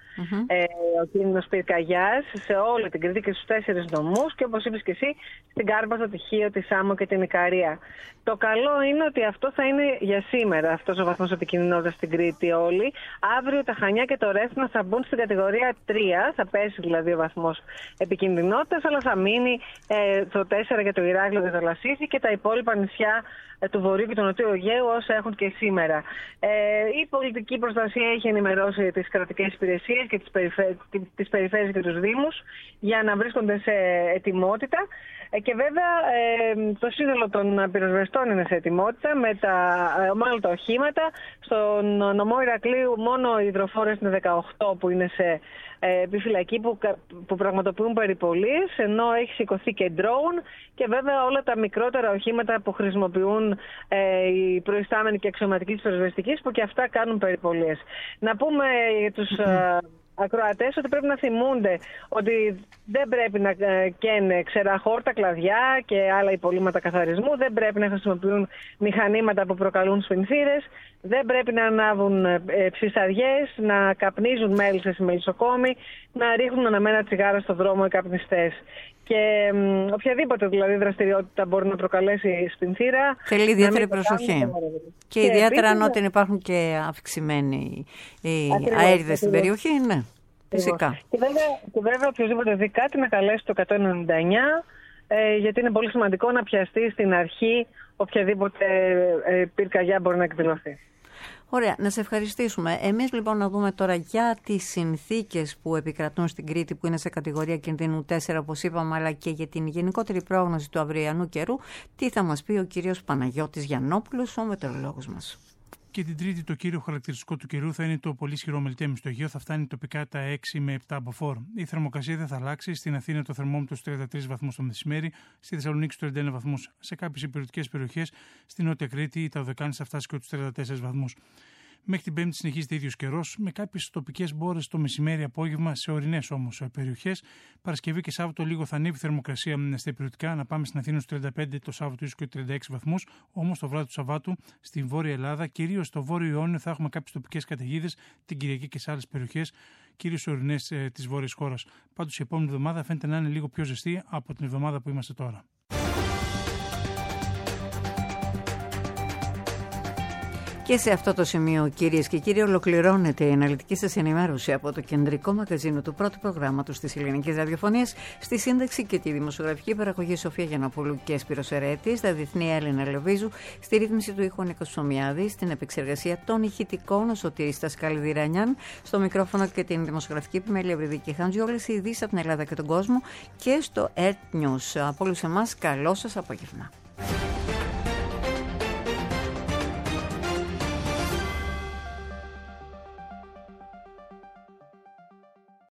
ο κίνδυνος πυρκαγιάς σε όλη την Κρήτη και στους 4 νομούς και όπως είπες και εσύ στην Κάρπαθο, τη Χίο, τη Σάμο και την Ικαρία. Το καλό είναι ότι αυτό θα είναι για σήμερα, αυτός ο βαθμός επικινδυνότητας στην Κρήτη όλοι. Αύριο τα Χανιά και το Ρέθυνα θα μπουν στην κατηγορία 3, θα πέσει δηλαδή ο βαθμός επικινδυνότητας, αλλά θα μείνει το 4 για το Ηράκλειο και το Λασίθι και τα υπόλοιπα νησιά του Βορείου και του Νοτιού Αιγαίου όσα έχουν και σήμερα. Η πολιτική προστασία έχει ενημερώσει τις κρατικές υπηρεσίες και τις περιφέρειες και τους δήμους για να βρίσκονται σε ετοιμότητα και βέβαια το σύνολο των πυροσβεστών είναι σε ετοιμότητα με μάλλον τα οχήματα. Στον νομό Ηρακλείου μόνο οι υδροφόρες είναι 18 που είναι σε επιφυλακή που πραγματοποιούν περιπολίες, ενώ έχει σηκωθεί και drone και βέβαια όλα τα μικρότερα οχήματα που χρησιμοποιούν οι προϊστάμενοι και αξιωματικοί της πυροσβεστικής που και αυτά κάνουν περιπολίες. Να πούμε για τους ακροατές ότι πρέπει να θυμούνται ότι δεν πρέπει να καίνε ξερά χόρτα, κλαδιά και άλλα υπολείμματα καθαρισμού, δεν πρέπει να χρησιμοποιούν μηχανήματα που προκαλούν σφινθήρες, δεν πρέπει να ανάβουν ψισταριές, να καπνίζουν μέλισσες ή μελισσοκόμοι, να ρίχνουν αναμένα τσιγάρα στο δρόμο οι καπνιστές. Και οποιαδήποτε δηλαδή δραστηριότητα μπορεί να προκαλέσει σφινθήρα. Θέλει ιδιαίτερη προσοχή. Και ιδιαίτερα αν όταν υπάρχουν και αυξημένοι αέριδες στην περιοχή, ναι, φυσικά. Και βέβαια οποιοδήποτε δει κάτι να καλέσει το 199, γιατί είναι πολύ σημαντικό να πιαστεί στην αρχή οποιαδήποτε πυρκαγιά μπορεί να εκδηλωθεί. Ωραία, να σε ευχαριστήσουμε. Εμείς λοιπόν να δούμε τώρα για τις συνθήκες που επικρατούν στην Κρήτη που είναι σε κατηγορία κινδύνου 4 όπως είπαμε, αλλά και για την γενικότερη πρόγνωση του αυριανού καιρού. Τι θα μας πει ο κύριος Παναγιώτης Γιαννόπουλος, ο μετεωρολόγος μας. Και την Τρίτη το κύριο χαρακτηριστικό του καιρού θα είναι το πολύ ισχυρό μελτέμι στο Αιγαίο, θα φτάνει τοπικά τα 6 με 7 μποφόρ. Η θερμοκρασία δεν θα αλλάξει. Στην Αθήνα το θερμόμετρο στους 33 βαθμούς το μεσημέρι, στη Θεσσαλονίκη στους 31 βαθμούς. Σε κάποιες υπηρετικές περιοχές, στην Νότια Κρήτη, τα Οδεκάνης θα φτάσει και τους 34 βαθμούς. Μέχρι την Πέμπτη συνεχίζεται ίδιος καιρός, με κάποιες τοπικές μπόρες το μεσημέρι-απόγευμα σε ορεινές όμως περιοχές. Παρασκευή και Σάββατο λίγο θα ανέβει η θερμοκρασία στα υπηρετικά, να πάμε στην Αθήνα στους 35, το Σάββατο ίσως και 36 βαθμούς. Όμως το βράδυ του Σαββάτου στην Βόρεια Ελλάδα, κυρίως στο Βόρειο Ιόνιο, θα έχουμε κάποιες τοπικές καταιγίδες την Κυριακή και σε άλλες περιοχές, κυρίως ορεινές της βόρειας χώρας. Πάντως η επόμενη εβδομάδα φαίνεται να είναι λίγο πιο ζεστή από την εβδομάδα που είμαστε τώρα. Και σε αυτό το σημείο, κυρίες και κύριοι, ολοκληρώνεται η αναλυτική σας ενημέρωση από το κεντρικό μαγαζίνο του πρώτου προγράμματος της Ελληνικής Ραδιοφωνίας. Στη σύνταξη και τη δημοσιογραφική παραγωγή Σοφία Γιαννοπούλου και Σπύρος Ερέτης, στα διεθνή Έλληνα Λεβίζου, στη ρύθμιση του ήχου Νίκος Ψωμιάδη, στην επεξεργασία των ηχητικών ο Σωτήρης Τασκάλη Ρανιάν, στο μικρόφωνο και την δημοσιογραφική επιμέλεια Ευρυδίκη Χάντζη, όλες οι ειδήσεις από την Ελλάδα και τον κόσμο και στο Earth News. Από όλους εμάς, καλό σας απόγευμα.